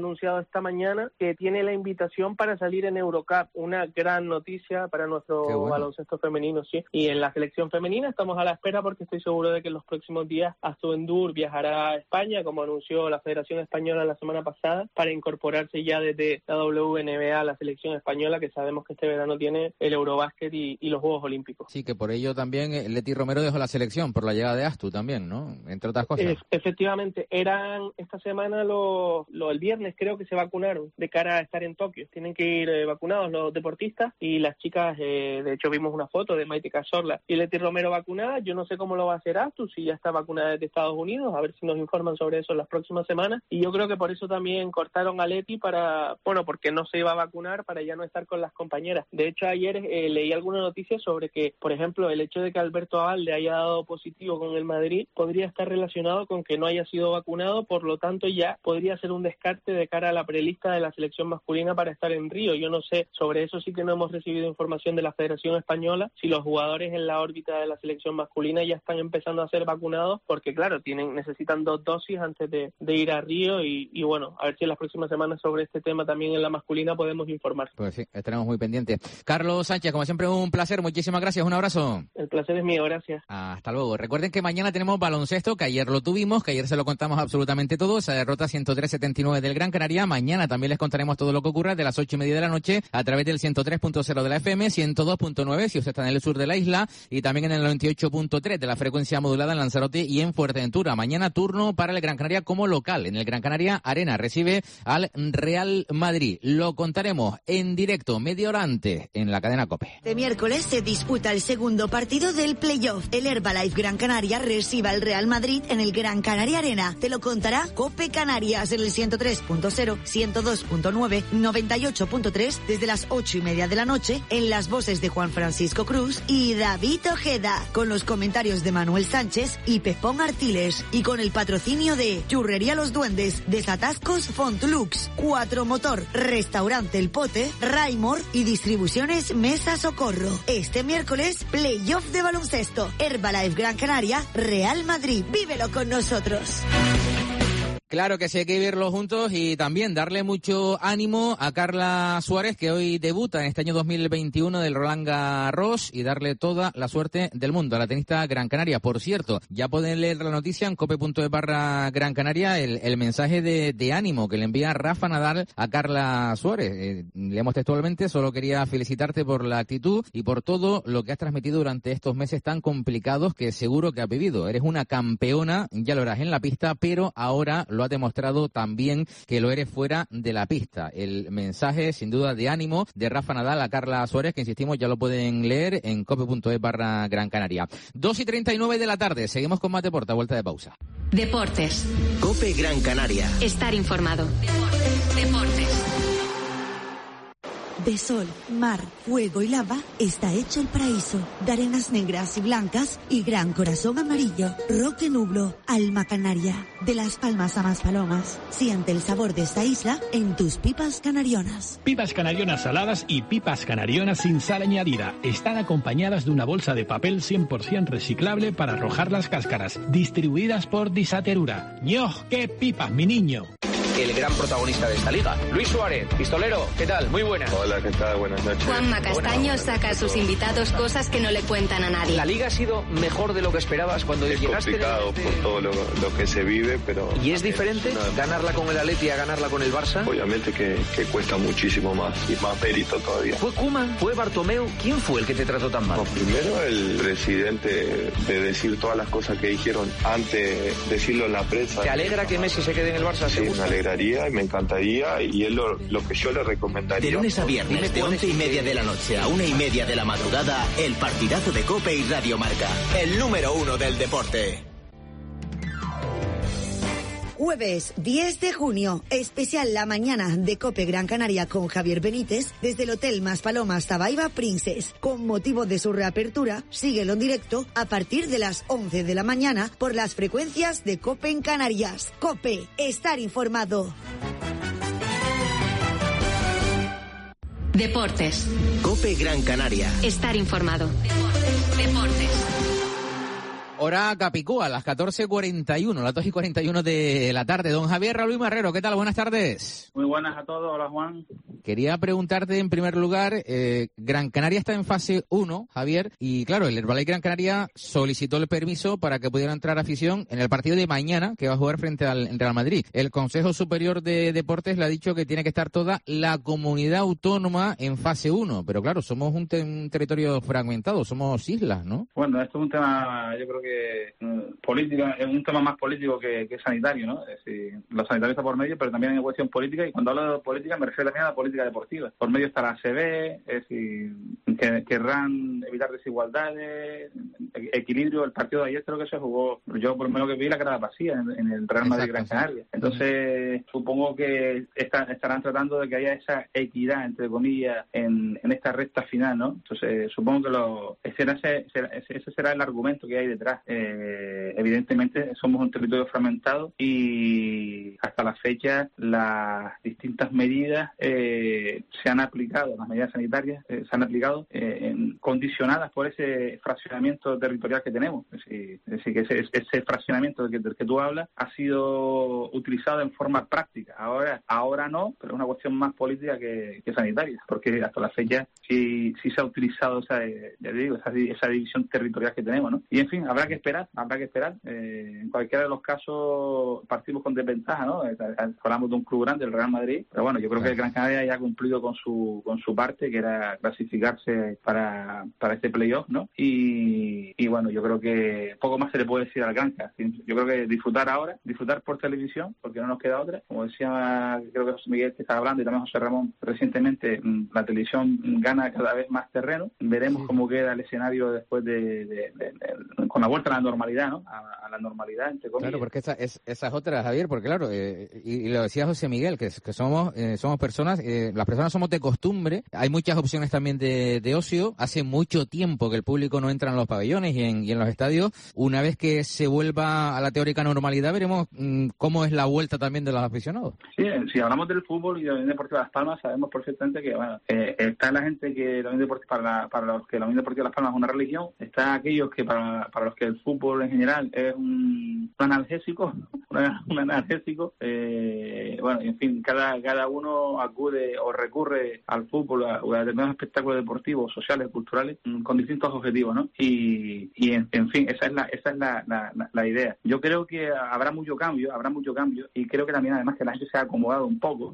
anunciado esta mañana que tiene la invitación para salir en Eurocup, una gran noticia para nuestro baloncesto femenino, sí. Y en la selección femenina estamos a la espera porque estoy seguro de que en los próximos días Astuendur viajará a España, como anunció la Federación Española la semana pasada, para incorporarse ya desde la WNBA a la selección española, que sabemos que este verano tiene el Eurobásquet y los Juegos Olímpicos. Sí, que por ello también Leti Romero dejó la selección, por la llegada de Astu también, ¿no? Entre otras cosas. Efectivamente, eran esta semana el viernes creo que se vacunaron de cara a estar en Tokio. Tienen que ir vacunados los deportistas y las chicas, de hecho vimos una foto de Maite Cazorla y Leti Romero vacunada. Yo no sé cómo lo va a hacer Astu, si ya está vacunada desde Estados Unidos, a ver si nos informan sobre eso en las próximas semanas. Y yo creo que por eso también cortaron a Leti porque no se iba a vacunar, para ya no estar con las compañeras. De hecho, ayer leí alguna noticia sobre que, por ejemplo, el hecho de que Alberto Abalde haya dado positivo con el Madrid podría estar relacionado con que no haya sido vacunado, por lo tanto ya podría ser un descarte de cara a la prelista de la selección masculina para estar en Río. Yo no sé, sobre eso sí que no hemos recibido información de la Federación Española, si los jugadores en la órbita de la selección masculina ya están empezando a ser vacunados, porque claro, necesitan 2 dosis antes de ir a Río y bueno, a ver si en las próximas semanas sobre este tema también en la masculina podemos informar. Pues sí, estaremos muy pendientes. Carlos Sánchez, como siempre, un placer, muchísimas gracias, un abrazo. El placer es mío, gracias. Hasta luego. Recuerden que mañana tenemos baloncesto, que ayer lo tuvimos, que ayer se lo contamos absolutamente todo, esa derrota 103-79 del Gran Canaria. Mañana también les contaremos todo lo que ocurra de las 8:30 de la noche a través del 103.0 de la FM, 102.9 si usted está en el sur de la isla y también en el 98.3 de la frecuencia modulada en Lanzarote y en Fuerteventura. Mañana turno para el Gran Canaria como local. En el Gran Canaria Arena recibe al Real Madrid. Lo contaremos en directo media hora antes en la cadena COPE. Este miércoles se disputa el segundo partido del playoff. El Herbalife Gran Canaria recibe al Real Madrid en el Gran Canaria Arena. Te lo contará COPE Canarias en el 103.0, 102.9, 98.3 desde las 8:30 de la noche, en las voces de Juan Francisco Cruz y David Ojeda, con los comentarios de Manuel Sánchez y Pepón Artiles, y con el patrocinio de Churrería Los Duendes, Desatascos Fontlux, 4 Motor, Restaurante El Pote, Raimor y Distribuciones Mesa Socorro. Este miércoles, playoff de baloncesto, Herbalife Gran Canaria, Real Madrid. Vívelo con nosotros. Claro que sí, hay que vivirlo juntos y también darle mucho ánimo a Carla Suárez, que hoy debuta en este año 2021 del Roland Garros, y darle toda la suerte del mundo a la tenista Gran Canaria. Por cierto, ya pueden leer la noticia en cope.es/Gran Canaria, el mensaje de ánimo que le envía Rafa Nadal a Carla Suárez. Leemos textualmente: solo quería felicitarte por la actitud y por todo lo que has transmitido durante estos meses tan complicados que seguro que has vivido. Eres una campeona, ya lo eras en la pista, pero ahora lo ha demostrado también que lo eres fuera de la pista. El mensaje, sin duda, de ánimo de Rafa Nadal a Carla Suárez, que insistimos, ya lo pueden leer en cope.es/Gran Canaria. 2:39 de la tarde, seguimos con más deporte, a vuelta de pausa. Deportes. COPE Gran Canaria. Estar informado. Deportes. De sol, mar, fuego y lava está hecho el paraíso. De arenas negras y blancas y gran corazón amarillo. Roque Nublo, alma canaria. De Las Palmas a Maspalomas. Siente el sabor de esta isla en tus pipas canarionas. Pipas canarionas saladas y pipas canarionas sin sal añadida. Están acompañadas de una bolsa de papel 100% reciclable para arrojar las cáscaras. Distribuidas por Disaterura. ¡Ñoj, qué pipas, mi niño! El gran protagonista de esta liga, Luis Suárez, pistolero, ¿qué tal? Muy buenas. Hola, ¿qué tal? Buenas noches. Juanma Castaño saca a sus invitados cosas que no le cuentan a nadie. ¿La liga ha sido mejor de lo que esperabas cuando llegaste? Es complicado por todo lo que se vive, pero... ¿Y es diferente ganarla con el Atleti a ganarla con el Barça? Obviamente que cuesta muchísimo más y más mérito todavía. ¿Fue Koeman? ¿Fue Bartomeu? ¿Quién fue el que te trató tan mal? No, primero el presidente de decir todas las cosas que dijeron antes de decirlo en la prensa. ¿Te alegra que Messi se quede en el Barça? Sí, me alegraría y me encantaría, y es lo que yo le recomendaría. De lunes a viernes, de 11:30 de la noche a 1:30 de la madrugada, el partidazo de COPE y Radio Marca, el número 1 del deporte. Jueves 10 de junio, especial la mañana de COPE Gran Canaria con Javier Benítez desde el Hotel Maspalomas Tabaiba Princess. Con motivo de su reapertura, síguelo en directo a partir de las 11 de la mañana por las frecuencias de COPE en Canarias. COPE, estar informado. Deportes. COPE Gran Canaria. Estar informado. Deportes. hora Capicúa, a las 14:41, las 2:41 de la tarde. Don Javier Raúl Marrero, ¿qué tal? Buenas tardes. Muy buenas a todos, hola Juan. Quería preguntarte en primer lugar, Gran Canaria está en fase 1, Javier, y claro, el Herbalife Gran Canaria solicitó el permiso para que pudiera entrar afición en el partido de mañana que va a jugar frente al Real Madrid. El Consejo Superior de Deportes le ha dicho que tiene que estar toda la comunidad autónoma en fase 1, pero claro, somos un territorio fragmentado, somos islas, ¿no? Bueno, esto es un tema, yo creo que político, es un tema más político que sanitario, ¿no? Es decir, lo sanitario está por medio, pero también hay cuestión política, y cuando hablo de política me refiero también a la política deportiva. Por medio está la ACB, es decir, que querrán evitar desigualdades, equilibrio. El partido de ayer creo que se jugó, yo por lo menos que vi, la cara vacía en el Real Madrid Gran Canaria. Entonces, supongo que estarán tratando de que haya esa equidad, entre comillas, en esta recta final, ¿no? Entonces, supongo que ese será el argumento que hay detrás. Evidentemente, somos un territorio fragmentado y hasta la fecha las distintas medidas se han aplicado, las medidas sanitarias se han aplicado condicionadas por ese fraccionamiento territorial que tenemos. Es decir, que ese fraccionamiento del que tú hablas ha sido utilizado en forma práctica. Ahora no, pero es una cuestión más política que sanitaria, porque hasta la fecha sí se ha utilizado esa división territorial que tenemos, ¿no? Y en fin, habrá que esperar. En cualquiera de los casos partimos con desventaja, ¿no? Hablamos de un club grande, el Real Madrid, pero bueno, yo creo que el Gran Canaria ya ha cumplido con su parte, que era clasificarse para este playoff, ¿no? Y bueno, yo creo que poco más se le puede decir al Granca. Yo creo que disfrutar por televisión, porque no nos queda otra. Como decía, creo que José Miguel que estaba hablando, y también José Ramón recientemente, la televisión gana cada vez más terreno. Veremos cómo queda el escenario después con la vuelta a la normalidad, ¿no? A la normalidad, entre comillas. Claro, porque esa es otra, Javier, porque claro, y lo decía José Miguel, que somos personas, las personas somos de costumbre, hay muchas opciones también de ocio. Hace mucho tiempo que el público no entra en los pabellones y en los estadios. Una vez que se vuelva a la teórica normalidad, veremos cómo es la vuelta también de los aficionados. Sí, si hablamos del fútbol y de la Unión Deportiva Las Palmas, sabemos perfectamente que está la gente que la Unión Deportiva, para los que la Unión Deportiva Las Palmas es una religión, está aquellos que para los que el fútbol en general es un analgésico, en fin, cada uno acude o recurre al fútbol o a determinados espectáculos deportivos, sociales, culturales, con distintos objetivos, ¿no? Y en fin, esa es la idea. Yo creo que habrá mucho cambio, y creo que también además que la gente se ha acomodado un poco.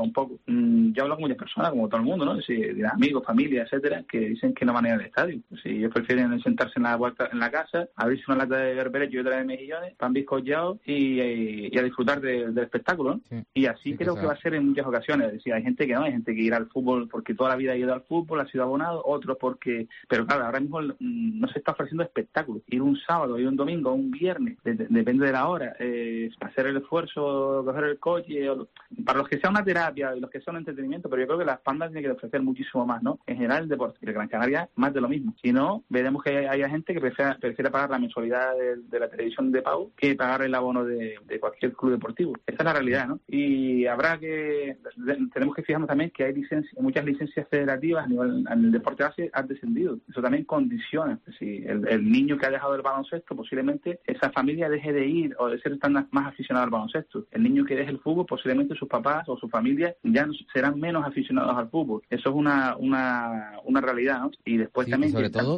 Yo hablo con muchas personas, como todo el mundo, ¿no? De amigos, familia, etcétera, que dicen que no van a ir al estadio. Si ellos prefieren sentarse en la casa, abrirse una lata de berberecho y otra de mejillones, pan bizcochado y a disfrutar del espectáculo, ¿no? Sí, y así creo que va a ser en muchas ocasiones. Es decir, hay gente que irá al fútbol porque toda la vida ha ido al fútbol, ha sido abonado, otros pero claro, ahora mismo no se está ofreciendo espectáculo. Ir un sábado, ir un domingo, un viernes, depende de la hora, hacer el esfuerzo, coger el coche, para los que sea una terapia y los que sea un entretenimiento, pero yo creo que Las Palmas tiene que ofrecer muchísimo más, ¿no? En general el deporte, y el Gran Canaria más de lo mismo. Si no, veremos que haya gente que prefiere pagar la mensualidad de la televisión de pago que pagar el abono de cualquier club deportivo. Esa es la realidad, ¿no? Y tenemos que fijarnos también que hay muchas licencias federativas en el deporte base han descendido. Eso también condiciona. Si el niño que ha dejado el baloncesto, posiblemente esa familia deje de ir o de ser tan más aficionado al baloncesto. El niño que deje el fútbol, posiblemente sus papás o su familia ya serán menos aficionados al fútbol. Eso es una realidad, ¿no? Y después también... Sobre todo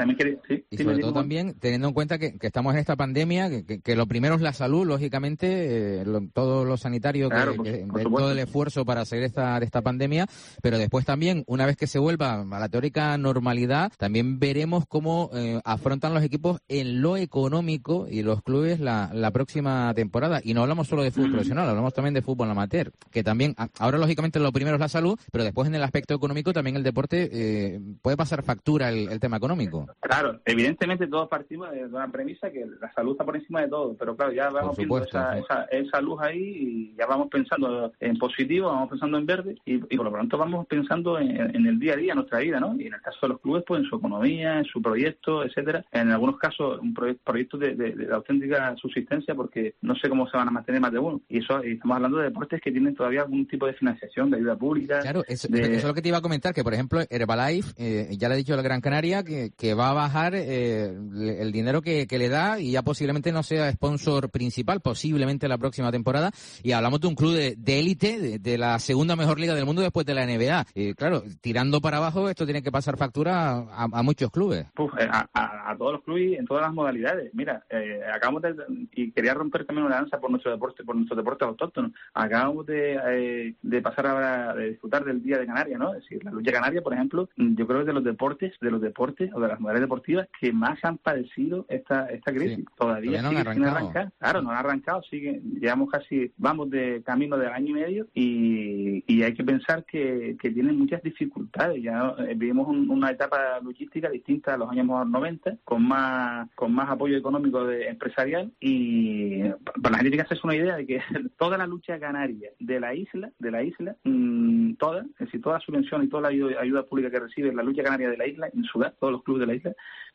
también teniendo en cuenta que estamos en esta pandemia, que lo primero es la salud, lógicamente, todo lo sanitario, claro, todo el esfuerzo para salir de esta pandemia, pero después también, una vez que se vuelva a la teórica normalidad, también veremos cómo afrontan los equipos en lo económico y los clubes la próxima temporada. Y no hablamos solo de fútbol profesional, hablamos también de fútbol amateur, que también, ahora lógicamente lo primero es la salud, pero después en el aspecto económico también el deporte puede pasar factura el tema económico. Claro, evidentemente todos partimos de una premisa que la salud está por encima de todo, pero claro, ya vamos viendo esa luz ahí y ya vamos pensando en positivo, vamos pensando en verde y por lo pronto vamos pensando en el día a día, nuestra vida, ¿no? Y en el caso de los clubes, pues en su economía, en su proyecto, etcétera. En algunos casos, un proyecto de auténtica subsistencia, porque no sé cómo se van a mantener más de uno. Y estamos hablando de deportes que tienen todavía algún tipo de financiación, de ayuda pública. Claro, eso es lo que te iba a comentar, que por ejemplo Herbalife, ya le he dicho a la Gran Canaria que va a bajar el dinero que le da, y ya posiblemente no sea sponsor principal, posiblemente la próxima temporada, y hablamos de un club de élite, de la segunda mejor liga del mundo después de la NBA. Claro, tirando para abajo, esto tiene que pasar factura a muchos clubes. A todos los clubes en todas las modalidades. Mira, acabamos y quería romper también una lanza por nuestros deportes autóctonos. Acabamos de pasar ahora de disfrutar del Día de Canarias, ¿no? Es decir, la lucha canaria, por ejemplo, yo creo que es de los deportes o de las modalidades deportivas que más han padecido esta crisis. Sí. Todavía no han arrancado. Claro, no han arrancado, llevamos vamos de camino de año y medio y hay que pensar que tienen muchas dificultades. Ya vivimos una etapa logística distinta a los años 90, con más apoyo económico empresarial, y para la gente tiene que hacerse una idea de que toda la lucha canaria de la isla, toda, es decir, toda la subvención y toda la ayuda pública que recibe la lucha canaria de la isla, en Sudán, todos los clubes de la isla,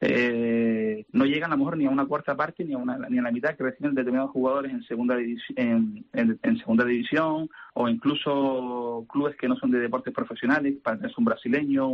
no llegan a lo mejor ni a una cuarta parte ni a la mitad que reciben determinados jugadores en segunda división, o incluso clubes que no son de deportes profesionales, para tener un brasileño,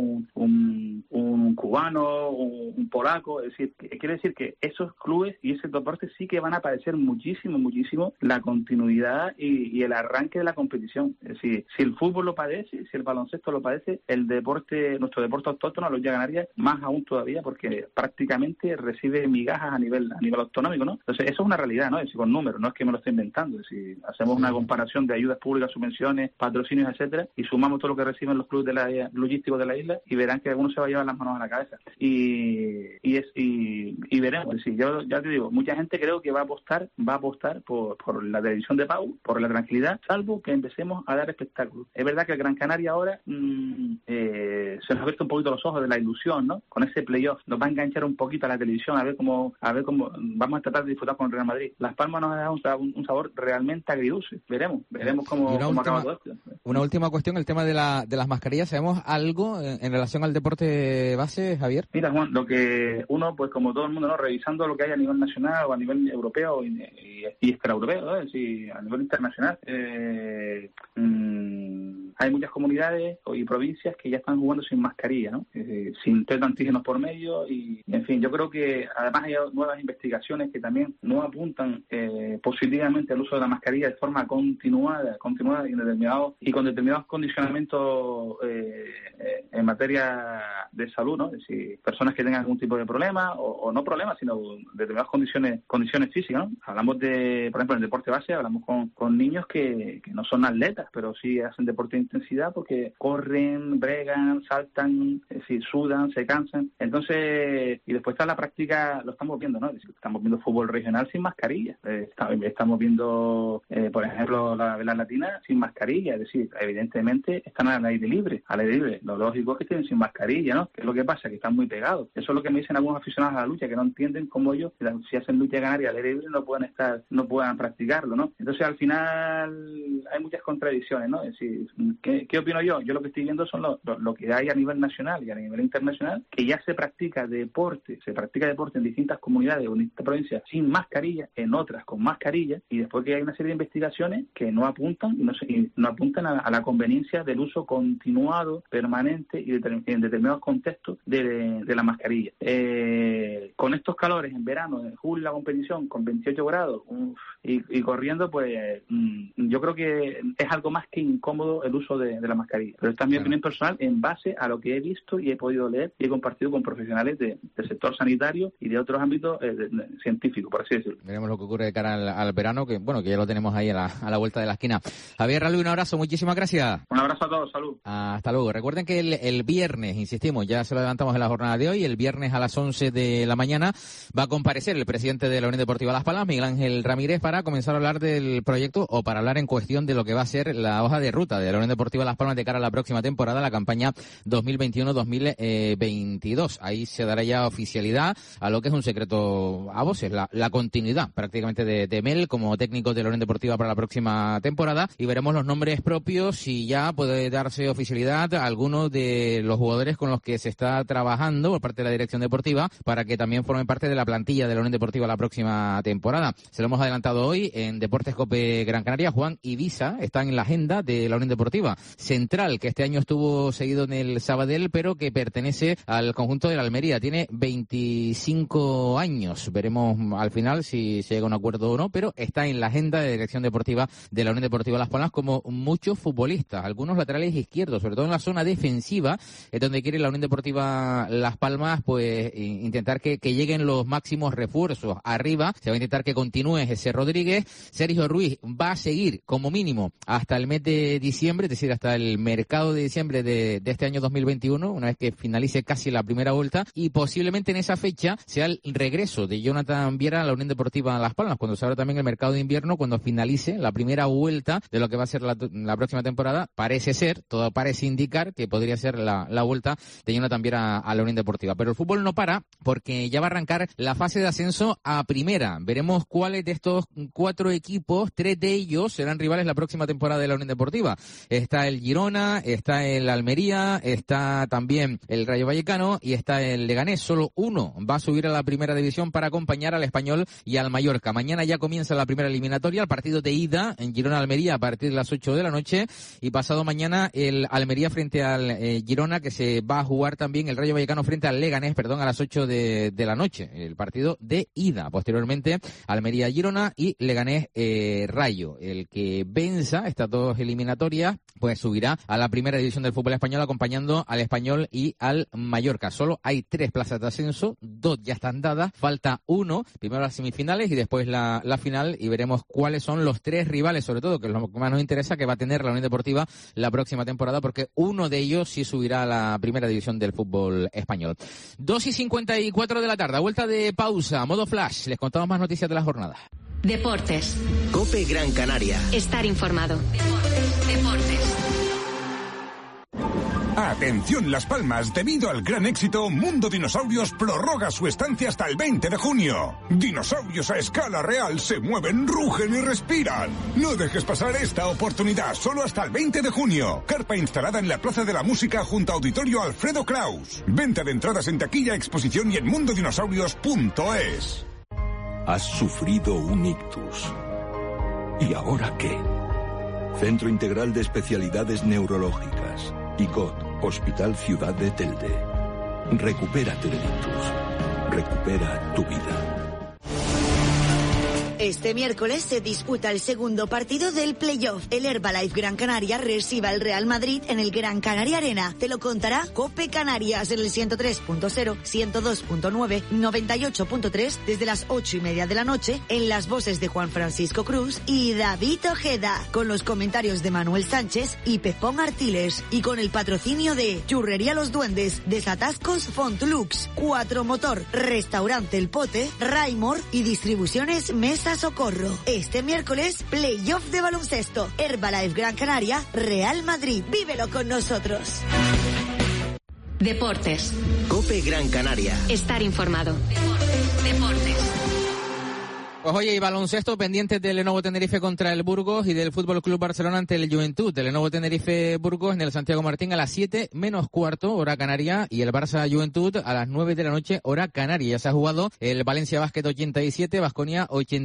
un cubano, un polaco. Es decir, quiere decir que esos clubes y ese deporte sí que van a padecer muchísimo la continuidad y el arranque de la competición. Es decir, si el fútbol lo padece, si el baloncesto lo padece, nuestro deporte autóctono, la lucha canaria, más aún todavía, porque prácticamente recibe migajas a nivel autonómico, ¿no? Entonces, eso es una realidad, ¿no? Es decir, con números, no es que me lo estoy inventando. Es decir, hacemos una comparación de ayudas públicas, subvenciones, patrocinios, etcétera, y sumamos todo lo que reciben los clubes logísticos de la isla, y verán que algunos se va a llevar las manos a la cabeza. Y veremos. Es decir, yo ya te digo, mucha gente creo que va a apostar por la televisión de pago, por la tranquilidad, salvo que empecemos a dar espectáculos. Es verdad que el Gran Canaria ahora se nos ha abierto un poquito los ojos de la ilusión, ¿no? Con ese playoff nos va a enganchar un poquito a la televisión, a ver cómo vamos a tratar de disfrutar con el Real Madrid. Las Palmas nos ha dado un sabor realmente agridulce. Veremos cómo acaba todo esto. Una última cuestión, el tema de las mascarillas. ¿Sabemos algo en relación al deporte base, Javier? Mira, Juan, lo que uno, pues como todo el mundo, ¿no? Revisando lo que hay a nivel nacional o a nivel europeo y extraeuropeo, ¿no? Es decir, a nivel internacional, hay muchas comunidades y provincias que ya están jugando sin mascarilla, ¿no? Sin test de antígenos por medio y, en fin, yo creo que además hay nuevas investigaciones que también no apuntan positivamente al uso de la mascarilla de forma continuada y con determinados condicionamientos en materia de salud, ¿no? Es decir, personas que tengan algún tipo de problema o no problemas, sino determinadas condiciones físicas, ¿no? Hablamos por ejemplo, en el deporte base, hablamos con niños que no son atletas, pero sí hacen deporte de intensidad porque corren, bregan, saltan, es decir, sudan, se cansan. Entonces, y después está la práctica, lo estamos viendo, ¿no? Es decir, estamos viendo fútbol regional sin mascarilla. Estamos viendo, por ejemplo, la vela latina sin mascarilla. Es decir, evidentemente están al aire libre. Lo lógico es que estén sin mascarilla, ¿no? ¿Qué es lo que pasa? Que están muy pegados. Eso es lo que me dicen algunos aficionados a la lucha, que no entienden cómo ellos, si hacen lucha canaria al aire libre, no puedan practicarlo, ¿no? Entonces, al final, hay muchas contradicciones, ¿no? Es decir, ¿qué opino yo? Yo lo que estoy viendo son lo que hay a nivel nacional y a nivel internacional, que ya se practica deporte en distintas comunidades o en distintas provincias sin mascarilla, en otras con mascarilla, y después que hay una serie de investigaciones que no apuntan a la conveniencia del uso continuado, permanente y en determinados contextos de la mascarilla. Con estos calores en verano, en julio la competición con 28 grados y corriendo, pues yo creo que es algo más que incómodo el uso de la mascarilla. Pero esta es mi opinión personal en base a lo que he visto y he podido leer y he compartido con profesionales del sector sanitario y de otros ámbitos científicos, por así decirlo. Veremos lo que ocurre de cara al verano, que ya lo tenemos ahí a la vuelta de la esquina. Javier Ralui, un abrazo, muchísimas gracias. Un abrazo a todos, salud. Hasta luego. Recuerden que el viernes, insistimos, ya se lo levantamos en la jornada de hoy, el viernes a las 11 de la mañana va a comparecer el presidente de la Unión Deportiva Las Palmas, Miguel Ángel Ramírez, para comenzar a hablar del proyecto o para hablar en cuestión de lo que va a ser la hoja de ruta de la Unión Deportiva Las Palmas de cara a la próxima temporada, la campaña 2021-2022. Ahí se dará ya oficialidad a lo que es un secreto a voces, la continuidad prácticamente de Mel como técnico de la Unión Deportiva para la próxima temporada, y veremos los nombres propios y ya puede darse oficialidad a algunos de los jugadores con los que se está trabajando por parte de la dirección deportiva para que también formen parte de la plantilla de la Unión Deportiva la próxima temporada. Se lo hemos adelantado hoy en Deportes COPE Gran Canaria. Juan, Ibiza están en la agenda de la Unión Deportiva. Central, que este año estuvo seguido en el Sabadell, pero que pertenece al conjunto de la Almería. Tiene 25 años. Veremos al final si se llega a un acuerdo o no, pero está en la agenda de dirección deportiva de la Unión Deportiva Las Palmas, como muchos futbolistas, algunos laterales izquierdos, sobre todo en la zona defensiva, es donde quiere la Unión Deportiva Las Palmas, pues intentar que lleguen los máximos refuerzos. Arriba se va a intentar que continúe ese Rodríguez. Sergio Ruiz va a seguir como mínimo hasta el mes de diciembre, es decir, hasta el mercado de diciembre de este año 2021, una vez que finalice casi la primera vuelta, y posiblemente en esa fecha sea el regreso de Jonathan Viera a la Unión Deportiva Las Palmas, cuando se abra también el mercado de invierno, cuando finalice la primera vuelta de lo que va a ser la próxima temporada. Parece ser, todo parece indicar que podría ser la vuelta de Jonathan Viera a la Unión Deportiva. Pero el fútbol no para, porque ya va a arrancar la fase de ascenso a primera. Veremos cuáles de estos 4 equipos, 3 de ellos serán rivales la próxima temporada de la Unión Deportiva. Está el Girona, está el Almería, está también el Rayo Vallecano y está el Leganés. Solo uno va a subir a la primera división para acompañar al Español y al Mallorca. Mañana ya comienza la primera eliminatoria, el partido de ida en Girona-Almería a partir de las 8 de la noche, y pasado mañana el Almería frente al Girona, que se va a jugar también el Rayo Vallecano frente al Leganés, a las 8 de la noche, el partido de ida. Posteriormente Almería-Girona y Leganés-Rayo. El que venza estas dos eliminatorias pues subirá a la primera división del fútbol español, acompañando al Español y al Mallorca. Solo hay 3 plazas de ascenso, 2 ya están dadas, falta 1, primero las semifinales y después la final, y veremos cuáles son los 3 rivales, sobre todo, que es lo que más nos interesa, que va a tener la Unión Deportiva la próxima temporada, porque uno de ellos sí subirá a la primera división del fútbol español. 2:54 de la tarde, a vuelta de pausa, modo flash, les contamos más noticias de la jornada. Deportes. COPE Gran Canaria. Estar informado. Deportes. Atención Las Palmas, debido al gran éxito, Mundo Dinosaurios prorroga su estancia hasta el 20 de junio. Dinosaurios a escala real se mueven, rugen y respiran. No dejes pasar esta oportunidad, solo hasta el 20 de junio. Carpa instalada en la Plaza de la Música junto a Auditorio Alfredo Kraus. Venta de entradas en taquilla, exposición y en mundodinosaurios.es. Has sufrido un ictus. ¿Y ahora qué? Centro Integral de Especialidades Neurológicas. ICOT, Hospital Ciudad de Telde. Recupérate del ictus. Recupera tu vida. Este miércoles se disputa el segundo partido del playoff. El Herbalife Gran Canaria recibe al Real Madrid en el Gran Canaria Arena. Te lo contará COPE Canarias en el 103.0, 102.9, 98.3 desde las 8:30 de la noche, en las voces de Juan Francisco Cruz y David Ojeda, con los comentarios de Manuel Sánchez y Pepón Artiles, y con el patrocinio de Churrería Los Duendes, Desatascos Fontlux, 4 Motor, Restaurante El Pote, Raimor y Distribuciones Mesa Socorro. Este miércoles, playoff de baloncesto. Herbalife Gran Canaria, Real Madrid. Vívelo con nosotros. Deportes. COPE Gran Canaria. Estar informado. Deportes. Pues oye, y baloncesto pendientes del Lenovo Tenerife contra el Burgos y del Fútbol Club Barcelona ante el Juventud. El Lenovo Tenerife Burgos en el Santiago Martín a las 7:15, hora canaria, y el Barça Juventud a las 9 de la noche, hora canaria. Ya se ha jugado el Valencia Basket 87, Baskonia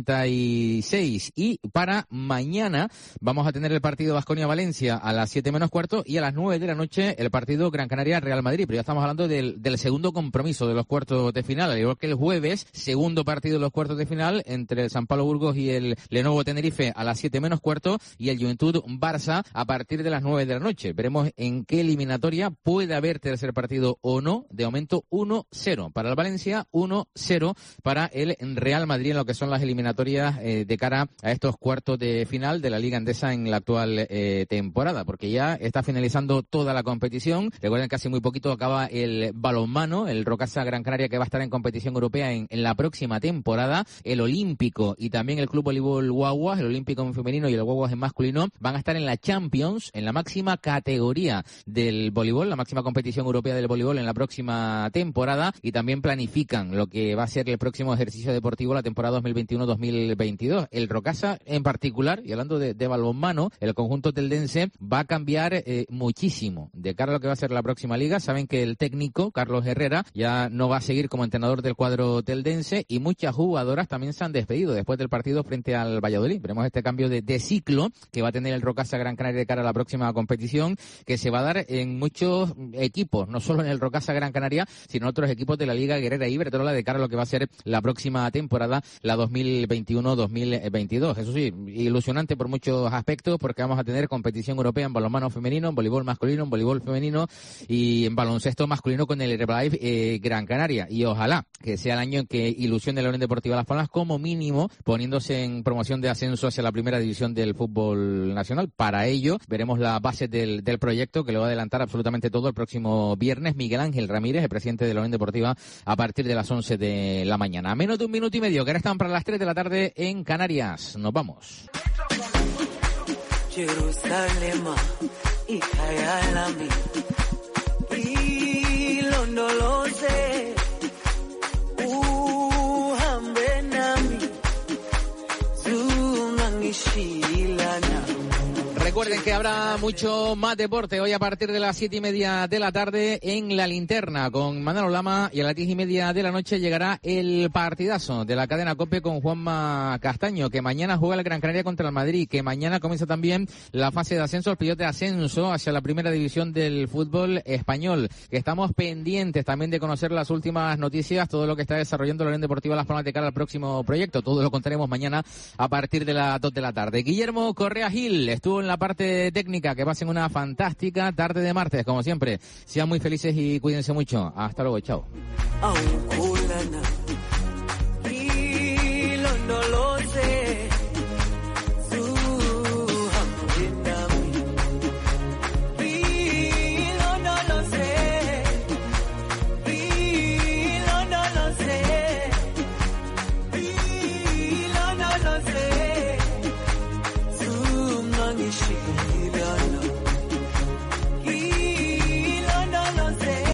86. Y para mañana vamos a tener el partido Baskonia-Valencia a las 7:15 y a las 9 de la noche el partido Gran Canaria-Real Madrid. Pero ya estamos hablando del segundo compromiso de los cuartos de final, al igual que el jueves, segundo partido de los cuartos de final entre el San Pablo Burgos y el Lenovo Tenerife a las 7:15 y el Juventud Barça a partir de las 9 de la noche. Veremos en qué eliminatoria puede haber tercer partido o no. De momento 1-0 para el Valencia, 1-0 para el Real Madrid en lo que son las eliminatorias de cara a estos cuartos de final de la Liga Endesa en la actual temporada, porque ya está finalizando toda la competición. Recuerden que hace muy poquito acaba el balonmano, el Rocasa Gran Canaria, que va a estar en competición europea en la próxima temporada. El Olímpico y también el Club Voleibol Guaguas, el Olímpico en femenino y el Guaguas en masculino, van a estar en la Champions, en la máxima categoría del voleibol, la máxima competición europea del voleibol en la próxima temporada, y también planifican lo que va a ser el próximo ejercicio deportivo la temporada 2021-2022. El Rocasa en particular, y hablando de balonmano, el conjunto teldense va a cambiar muchísimo de cara a lo que va a ser la próxima liga. Saben que el técnico, Carlos Herrera, ya no va a seguir como entrenador del cuadro teldense, y muchas jugadoras también se han despedido después del partido frente al Valladolid. Veremos este cambio de ciclo que va a tener el Rocasa Gran Canaria de cara a la próxima competición, que se va a dar en muchos equipos, no solo en el Rocasa Gran Canaria, sino en otros equipos de la Liga Guerrera Iberdrola de cara a lo que va a ser la próxima temporada, la 2021-2022. Eso sí, ilusionante por muchos aspectos, porque vamos a tener competición europea en balonmano femenino, en voleibol masculino, en voleibol femenino y en baloncesto masculino con el Herbalife Gran Canaria. Y ojalá que sea el año en que ilusione la Unión Deportiva Las Palmas, como mínimo poniéndose en promoción de ascenso hacia la primera división del fútbol nacional. Para ello veremos la base del proyecto, que lo va a adelantar absolutamente todo el próximo viernes Miguel Ángel Ramírez, el presidente de la Unión Deportiva, a partir de las 11 de la mañana. A menos de un minuto y medio que restan para las 3 de la tarde en Canarias. Nos vamos. Jerusalema, hija ya lami, ilondoloze, uhambe nami, zungangishilana. Recuerden que habrá mucho más deporte hoy a partir de las 7:30 de la tarde en La Linterna con Manolo Lama, y a las 10:30 de la noche llegará el partidazo de la cadena COPE con Juanma Castaño, que mañana juega el Gran Canaria contra el Madrid, que mañana comienza también la fase de ascenso, el playoff de ascenso hacia la primera división del fútbol español, que estamos pendientes también de conocer las últimas noticias, todo lo que está desarrollando la Unión Deportiva Las Palmas de cara al próximo proyecto. Todo lo contaremos mañana a partir de las 2 de la tarde. Guillermo Correa Gil estuvo en la parte técnica. Que pasen una fantástica tarde de martes, como siempre. Sean muy felices y cuídense mucho. Hasta luego, chao. She